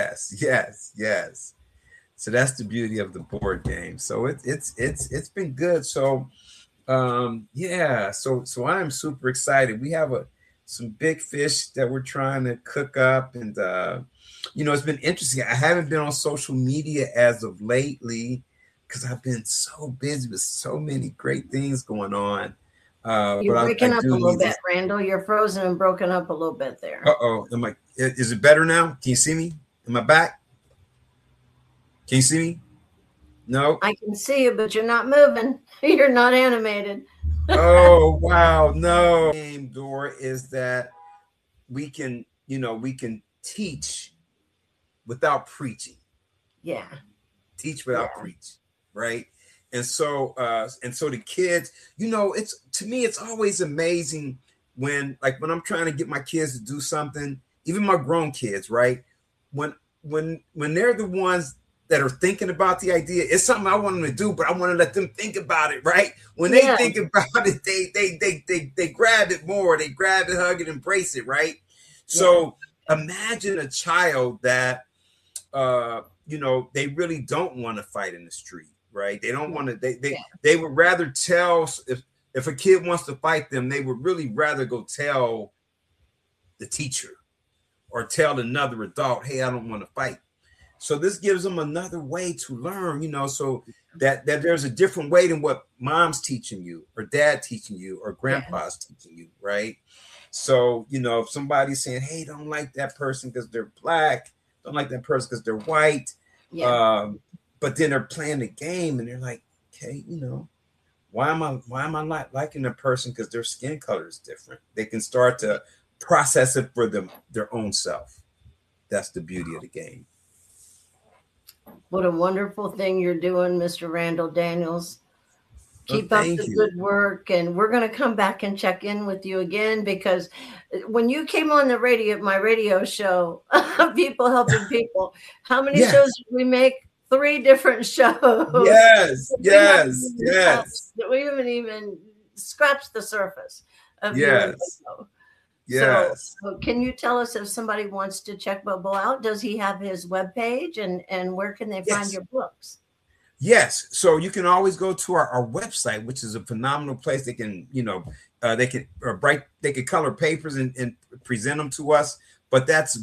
So that's the beauty of the board game. So it's been good. So so I'm super excited. We have some big fish that we're trying to cook up, and it's been interesting. I haven't been on social media as of lately because I've been so busy with so many great things going on. You're breaking up a little bit, Randall. You're frozen and broken up a little bit there. Is it better now? Can you see me? Am I back? Can you see me? No, I can see you, but you're not moving. You're not animated. Oh, wow. No. Dora, is that we can teach without preaching. Yeah. Teach without preach, right? And so the kids, it's, to me, it's always amazing when I'm trying to get my kids to do something, even my grown kids, right? When they're the ones that are thinking about the idea, it's something I want them to do, but I want to let them think about it, right? When they think about it, they grab it more, they grab it, hug it, embrace it, right? So imagine a child that, they really don't want to fight in the street, right? They don't want to, they would rather tell, if a kid wants to fight them, they would really rather go tell the teacher or tell another adult, hey, I don't want to fight. So this gives them another way to learn, so that there's a different way than what mom's teaching you or dad teaching you or grandpa's teaching you, right? So, if somebody's saying, hey, don't like that person because they're black, don't like that person because they're white, but then they're playing the game and they're like, okay, why am I not liking the person because their skin color is different? They can start to process it for their own self. That's the beauty of the game. What a wonderful thing you're doing, Mr. Randall Daniels. Keep up the good work. And we're going to come back and check in with you again, because when you came on the radio, my radio show, People Helping People, how many shows did we make? 3 different shows. Yes. We haven't even scratched the surface of your show. Yes. So can you tell us if somebody wants to check Bobo out? Does he have his webpage, and where can they find your books? Yes. So you can always go to our website, which is a phenomenal place. They can, they can color papers and present them to us. But that's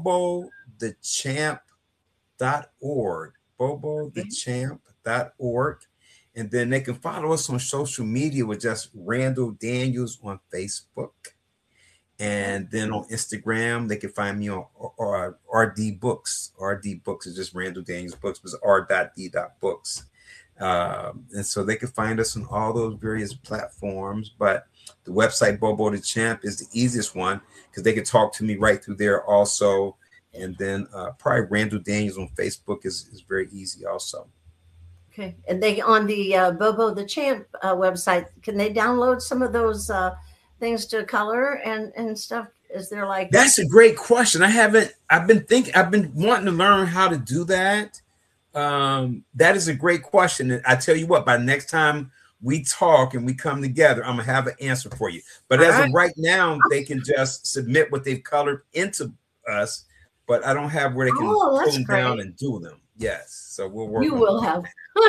bobothe.champ.org. bobothe.champ.org. And then they can follow us on social media with just Randall Daniels on Facebook. And then on Instagram, they can find me on RD Books. RD Books is just Randall Daniels Books, but it's r.d.books. And so they can find us on all those various platforms. But the website, Bobo the Champ, is the easiest one because they can talk to me right through there also. And then probably Randall Daniels on Facebook is very easy also. Okay. And they on the Bobo the Champ website, can they download some of those things to color and stuff? Is there that's a great question. I've been wanting to learn how to do that. That is a great question. And I tell you what, by next time we talk and we come together, I'm gonna have an answer for you. But as of right now, they can just submit what they've colored into us, but I don't have where they can pull them down and do them. Yes, so we'll work. You will have.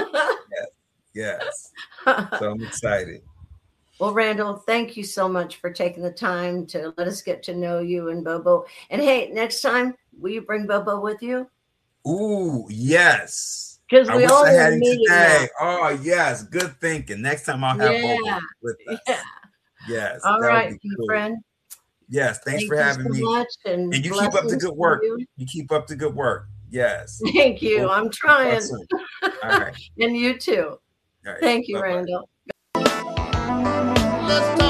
Yes. So I'm excited. Well, Randall, thank you so much for taking the time to let us get to know you and Bobo. And hey, next time, will you bring Bobo with you? Ooh, yes. Because we all had him today. Oh, yes. Good thinking. Next time I'll have Bobo with us. Yeah. Yes. All right, cool. friend. Yes. Thanks for having me. Much, and you keep up the good work. You keep up the good work. Yes. Thank you. I'm trying. Awesome. All right. And you too. All right. Thank you, Bye-bye. Randall. Let's